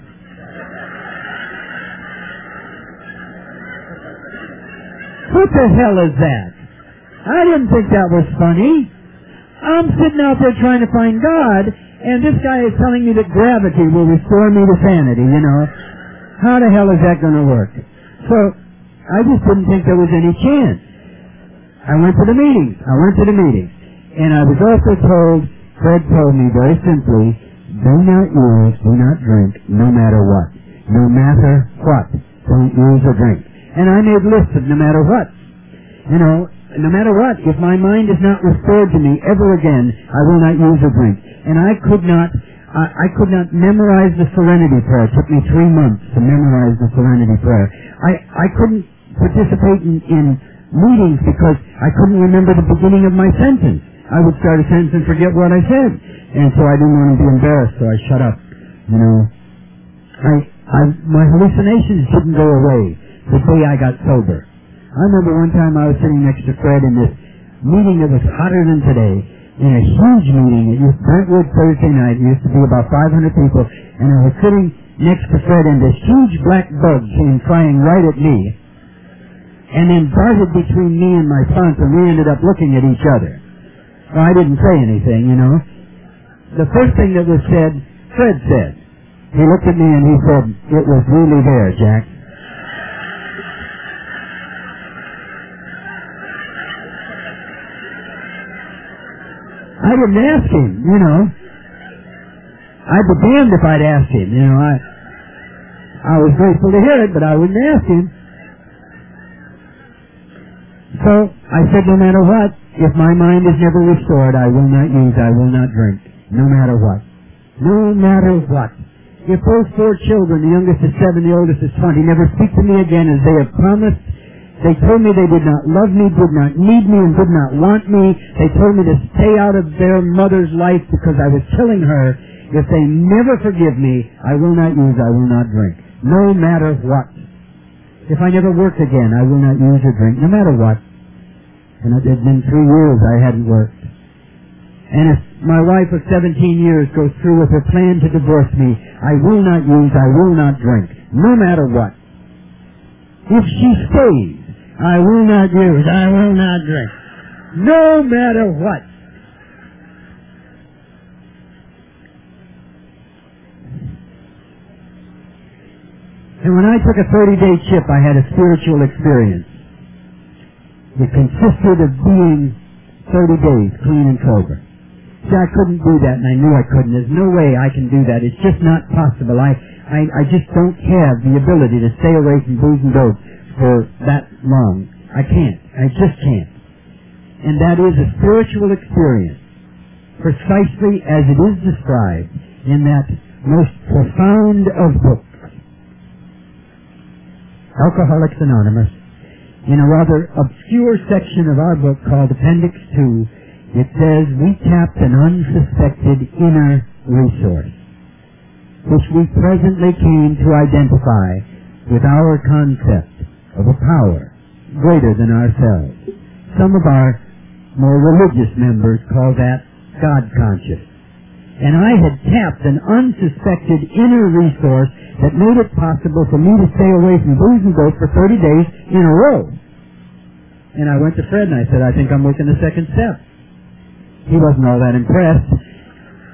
What the hell is that? I didn't think that was funny. I'm sitting out there trying to find God, and this guy is telling me that gravity will restore me to sanity, you know. How the hell is that going to work? So, I just didn't think there was any chance. I went to the meetings. I went to the meetings. And I was also told, Fred told me very simply, do not use, do not drink, no matter what. No matter what. Don't use or drink. And I made lists of no matter what. You know, no matter what, if my mind is not restored to me ever again, I will not use or drink. And I could not, I, I could not memorize the Serenity Prayer. It took me three months to memorize the Serenity Prayer. I, I couldn't participate in, in meetings because I couldn't remember the beginning of my sentence. I would start a sentence and forget what I said. And so I didn't want to be embarrassed, so I shut up. You know, I, I, my hallucinations didn't go away the day I got sober. I remember one time I was sitting next to Fred in this meeting that was hotter than today, in a huge meeting. It was Brentwood Thursday night. It used to be about five hundred people, and I was sitting next to Fred, and this huge black bug came flying right at me, and then darted between me and my sponsor, and we ended up looking at each other. Well, I didn't say anything, you know. The first thing that was said, Fred said. He looked at me and he said, it was really there, Jack. I didn't ask him, you know. I'd be damned if I'd asked him, you know. I I was grateful to hear it, but I wouldn't ask him. So I said, no matter what, if my mind is never restored, I will not use, I will not drink. No matter what. No matter what. If those four children, the youngest is seven, the oldest is twenty, never speak to me again as they have promised, they told me they did not love me, did not need me, and did not want me. They told me to stay out of their mother's life because I was killing her. If they never forgive me, I will not use, I will not drink. No matter what. If I never work again, I will not use or drink, no matter what. And it had been three years I hadn't worked. And if my wife of seventeen years goes through with her plan to divorce me, I will not use, I will not drink, no matter what. If she stays, I will not use, I will not drink, no matter what. And when I took a thirty-day trip, I had a spiritual experience. It consisted of being thirty days clean and sober. See, I couldn't do that, and I knew I couldn't. There's no way I can do that. It's just not possible. I, I, I just don't have the ability to stay away from booze and dope for that long. I can't. I just can't. And that is a spiritual experience, precisely as it is described in that most profound of books, Alcoholics Anonymous, in a rather obscure section of our book called Appendix two, it says, we tapped an unsuspected inner resource, which we presently came to identify with our concept of a power greater than ourselves. Some of our more religious members call that God conscious. And I had tapped an unsuspected inner resource that made it possible for me to stay away from booze and dope for thirty days in a row. And I went to Fred and I said, I think I'm working the second step. He wasn't all that impressed.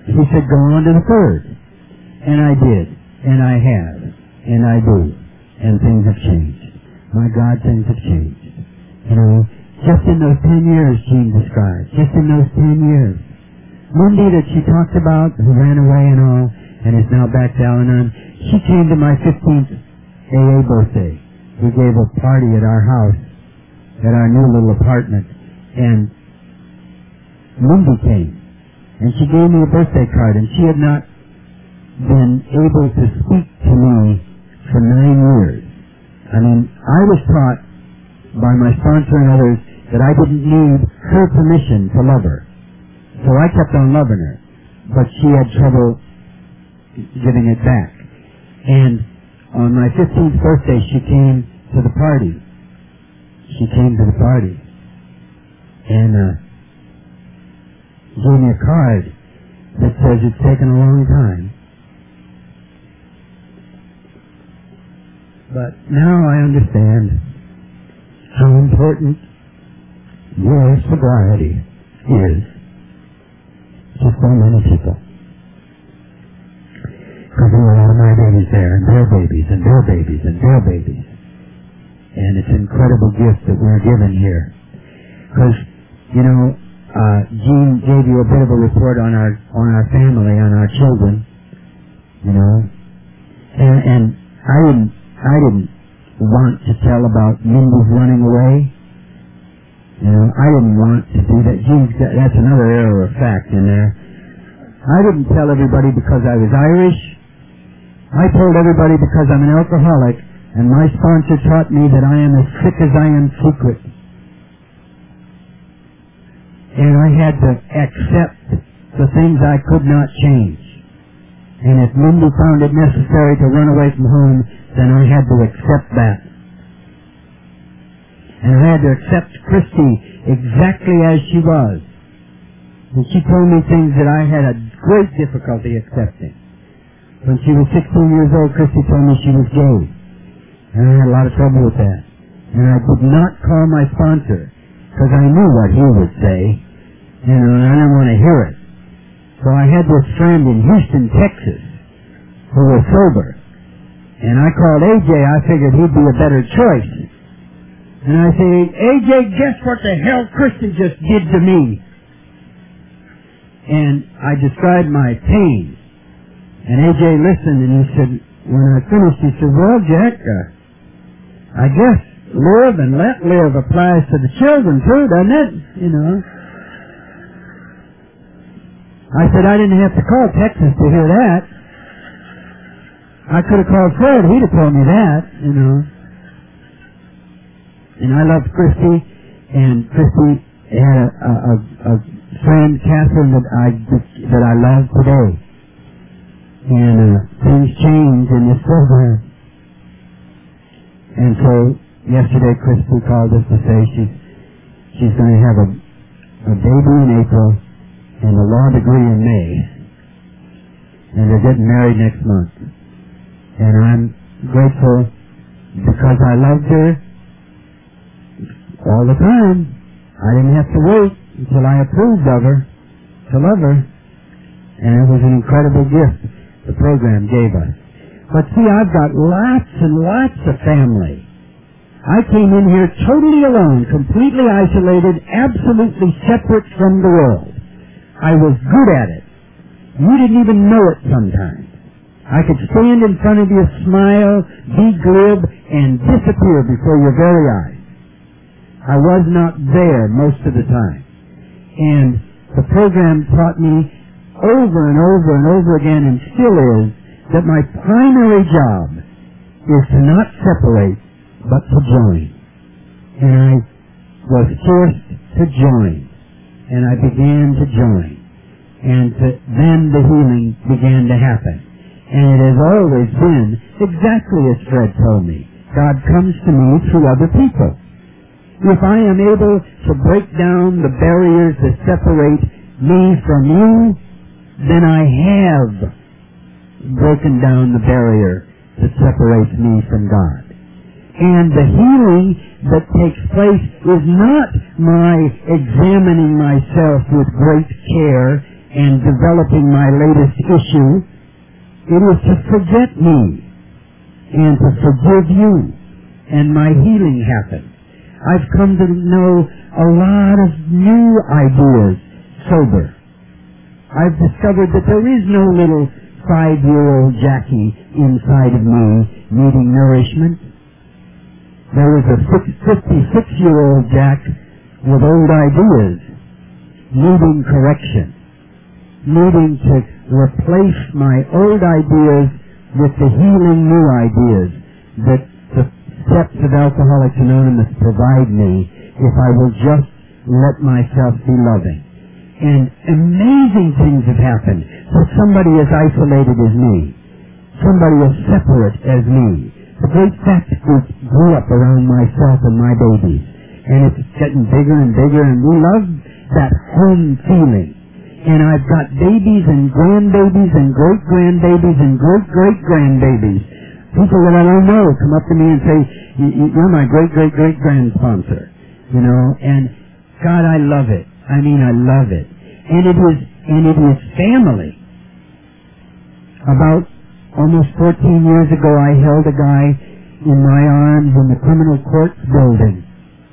He said, go on to the third. And I did. And I have. And I do. And things have changed. My God, things have changed. You know, just in those ten years Jean described. Just in those ten years. Monday that she talked about, who ran away and all, and is now back to Al-Anon, she came to my fifteenth A A birthday. We gave a party at our house, at our new little apartment, and Mindy came, and she gave me a birthday card, and she had not been able to speak to me for nine years. I mean, I was taught by my sponsor and others that I didn't need her permission to love her. So I kept on loving her, but she had trouble giving it back. And on my fifteenth birthday, she came to the party. She came to the party. And uh, gave me a card that says it's taken a long time. But now I understand how important your sobriety is to so many people. Because there are a lot of my babies there, and their babies, and their babies, and their babies. And it's an incredible gift that we're given here. Because, you know, uh, Jean gave you a bit of a report on our on our family, on our children, you know. And, and I didn't I didn't want to tell about Mindy's running away. You know, I didn't want to do that. Jean's got, that's another error of fact in there. I didn't tell everybody because I was Irish. I told everybody because I'm an alcoholic, and my sponsor taught me that I am as sick as I am secret. And I had to accept the things I could not change. And if Mindy found it necessary to run away from home, then I had to accept that. And I had to accept Christy exactly as she was. And she told me things that I had a great difficulty accepting. When she was sixteen years old, Christy told me she was gay. And I had a lot of trouble with that. And I did not call my sponsor, because I knew what he would say. You know, and I didn't want to hear it. So I had this friend in Houston, Texas, who was sober. And I called A J. I figured he'd be a better choice. And I say, A J, guess what the hell Christy just did to me? And I described my pain. And A J listened, and he said, when I finished, he said, well, Jack, uh, I guess live and let live applies to the children too, doesn't it? You know. I said I didn't have to call Texas to hear that. I could have called Fred, he'd have told me that, you know. And I loved Christy, and Christy had a, a, a friend, Catherine, that I that I love today. And uh, things change in this program. And so yesterday, Christy called us to say she's she's going to have a a baby in April and a law degree in May, and they're getting married next month. And I'm grateful because I loved her all the time. I didn't have to wait until I approved of her to love her. And it was an incredible gift the program gave us. But see, I've got lots and lots of family. I came in here totally alone, completely isolated, absolutely separate from the world. I was good at it. You didn't even know it sometimes. I could stand in front of you, smile, be glib, and disappear before your very eyes. I was not there most of the time. And the program taught me over and over and over again, and still is, that my primary job is to not separate, but to join. And I was forced to join. And I began to join. And to, then the healing began to happen. And it has always been exactly as Fred told me. God comes to me through other people. If I am able to break down the barriers that separate me from you, then I have broken down the barrier that separates me from God. And the healing that takes place is not my examining myself with great care and developing my latest issue, it is to forget me and to forgive you, and my healing happened. I've come to know a lot of new ideas sober. I've discovered that there is no little five-year-old Jackie inside of me needing nourishment. There is a fifty-six-year-old Jack with old ideas needing correction, needing to replace my old ideas with the healing new ideas that the steps of Alcoholics Anonymous provide me if I will just let myself be loving. And amazing things have happened for somebody as isolated as me, somebody as separate as me. The great fact group grew up around myself and my babies, and it's getting bigger and bigger, and we love that home feeling. And I've got babies and grandbabies and great-grandbabies and great-great-grandbabies. People that I don't know come up to me and say, you're my great-great-great-grand-sponsor. You know, and God, I love it. I mean, I love it. And it is, and it is family. About almost fourteen years ago, I held a guy in my arms in the criminal courts building.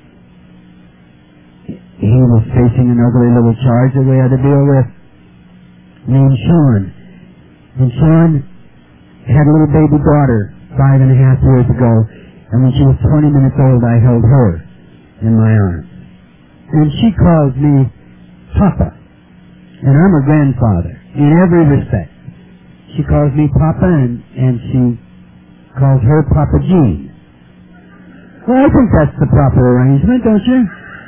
He was facing an ugly little charge that we had to deal with, named Sean. And Sean had a little baby daughter five and a half years ago, and when she was twenty minutes old, I held her in my arms. And she calls me Papa, and I'm her grandfather in every respect. She calls me Papa, and, and she calls her Papa Jean. Well, I think that's the proper arrangement, don't you?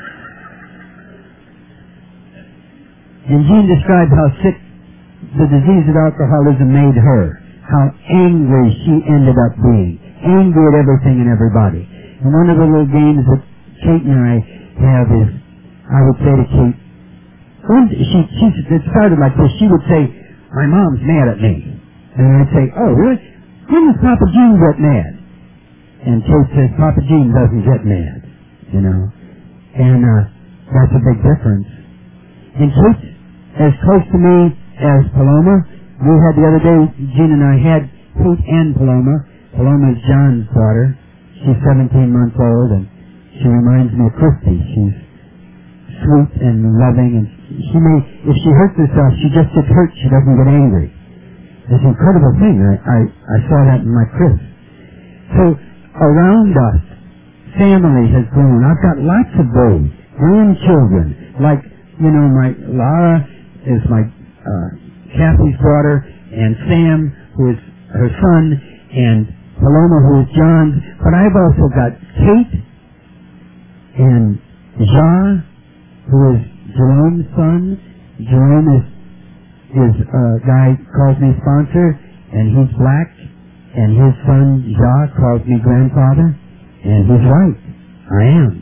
And Jean described how sick the disease of alcoholism made her, how angry she ended up being, angry at everything and everybody. And one of the little games that Kate and I have is, I would say to Kate, when she, she, it started like this, she would say, my mom's mad at me. And I'd say, oh, really? When does Papa Jean get mad? And Kate says, Papa Jean doesn't get mad, you know. And uh, that's a big difference. And Kate, as close to me as Paloma, we had the other day, Jean and I had Kate and Paloma. Paloma is John's daughter. She's seventeen months old, and she reminds me of Christy. She's sweet and loving, and she may, if she hurts herself, she just gets hurt. She doesn't get angry. It's an incredible thing. I, I, I saw that in my Chris. So around us, family has grown. I've got lots of those grandchildren, like, you know, my Lara is my uh, Kathy's daughter, and Sam, who is her son, and Paloma, who is John's. But I've also got Kate and Jean, who is Jerome's son. Jerome is is a guy calls me sponsor, and he's black, and his son Jacques calls me grandfather, and he's right. I am.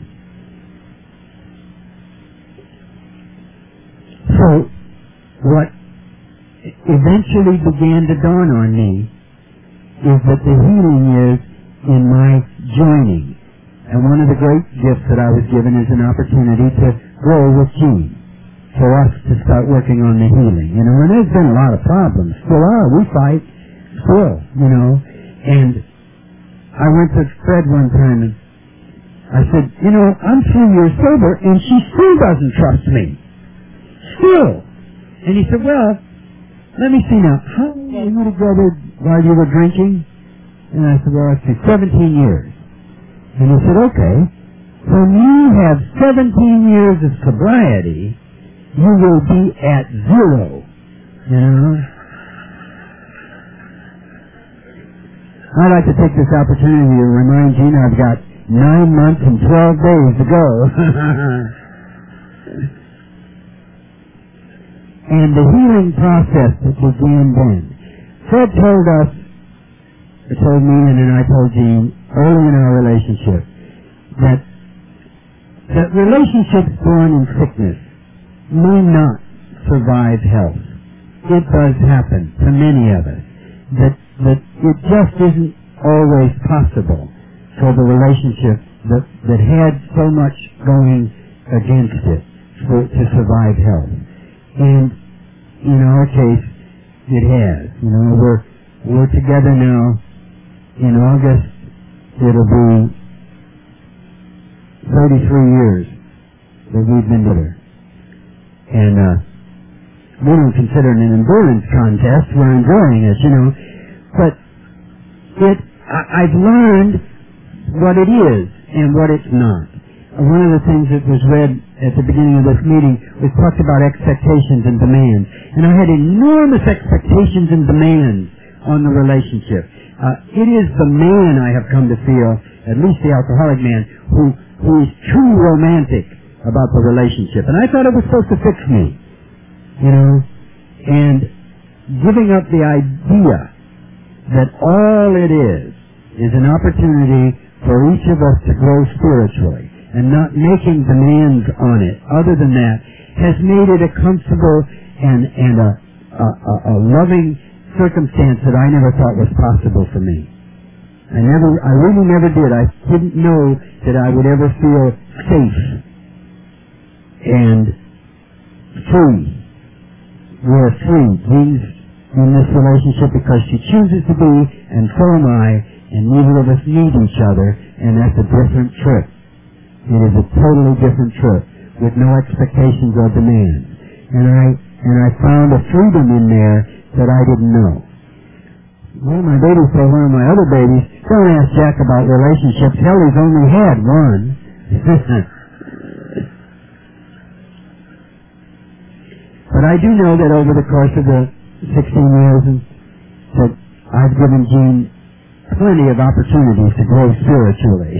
So, what eventually began to dawn on me is that the healing is in my joining. And one of the great gifts that I was given is an opportunity to grow with Jean, for us to start working on the healing. You know, and there's been a lot of problems. Still are. We fight. Still, you know. And I went to Fred one time and I said, you know, I'm three years sober and she still doesn't trust me. Still. And he said, well, let me see now. How long were you together while you were drinking? And I said, well, let's see, seventeen years. And he said, okay, when you have seventeen years of sobriety, you will be at zero. You know? I'd like to take this opportunity to remind Gina I've got nine months and twelve days to go. And the healing process that began then. Fred told us, told me, and then I told Jean, early in our relationship, that that relationships born in sickness may not survive health. It does happen to many of us. That that it just isn't always possible for the relationship that that had so much going against it for, to survive health. And in our case, it has. You know, we're we're together now. In August, it'll be thirty-three years that we've been together. And uh, we don't consider it an endurance contest. We're enjoying it, you know. But it, I, I've learned what it is and what it's not. Uh, one of the things that was read at the beginning of this meeting was talked about expectations and demands. And I had enormous expectations and demands on the relationship. Uh, it is the man I have come to feel, at least the alcoholic man, who who is too romantic about the relationship. And I thought it was supposed to fix me, you know, and giving up the idea that all it is is an opportunity for each of us to grow spiritually and not making demands on it. Other than that, has made it a comfortable and, and a, a, a, a loving circumstance that I never thought was possible for me. I never, I really never did. I didn't know that I would ever feel safe and free. We're free. Jean's in this relationship because she chooses to be, and so am I, and neither of us need each other, and that's a different trip. It is a totally different trip with no expectations or demands. And I, and I found a freedom in there that I didn't know. Well, my baby told one of my other babies, don't ask Jack about relationships. Hell, he's only had one. But I do know that over the course of the sixteen years and that I've given Jean plenty of opportunities to grow spiritually.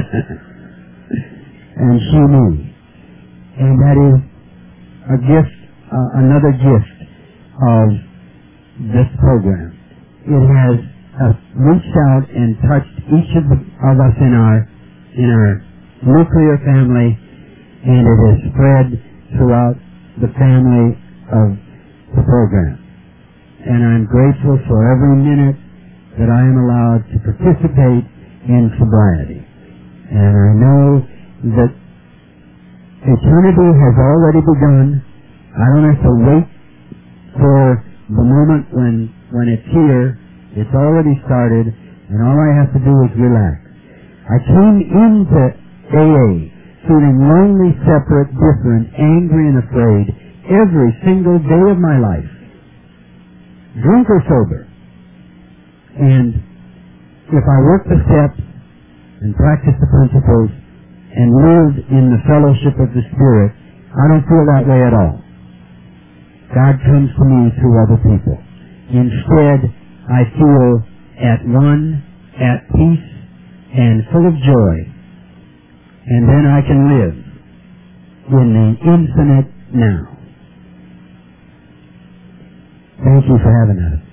And she me. And that is a gift, uh, another gift of this program. It has uh, reached out and touched each of, the, of us in our in our nuclear family, and it has spread throughout the family of the program. And I'm grateful for every minute that I am allowed to participate in sobriety. And I know that eternity has already begun. I don't have to wait for the moment when when it's here. It's already started, and all I have to do is relax. I came into A A feeling lonely, separate, different, angry, and afraid every single day of my life, drunk or sober. And if I work the steps and practice the principles and live in the fellowship of the Spirit, I don't feel that way at all. God comes to me through other people. Instead, I feel at one, at peace, and full of joy. And then I can live in the infinite now. Thank you for having us.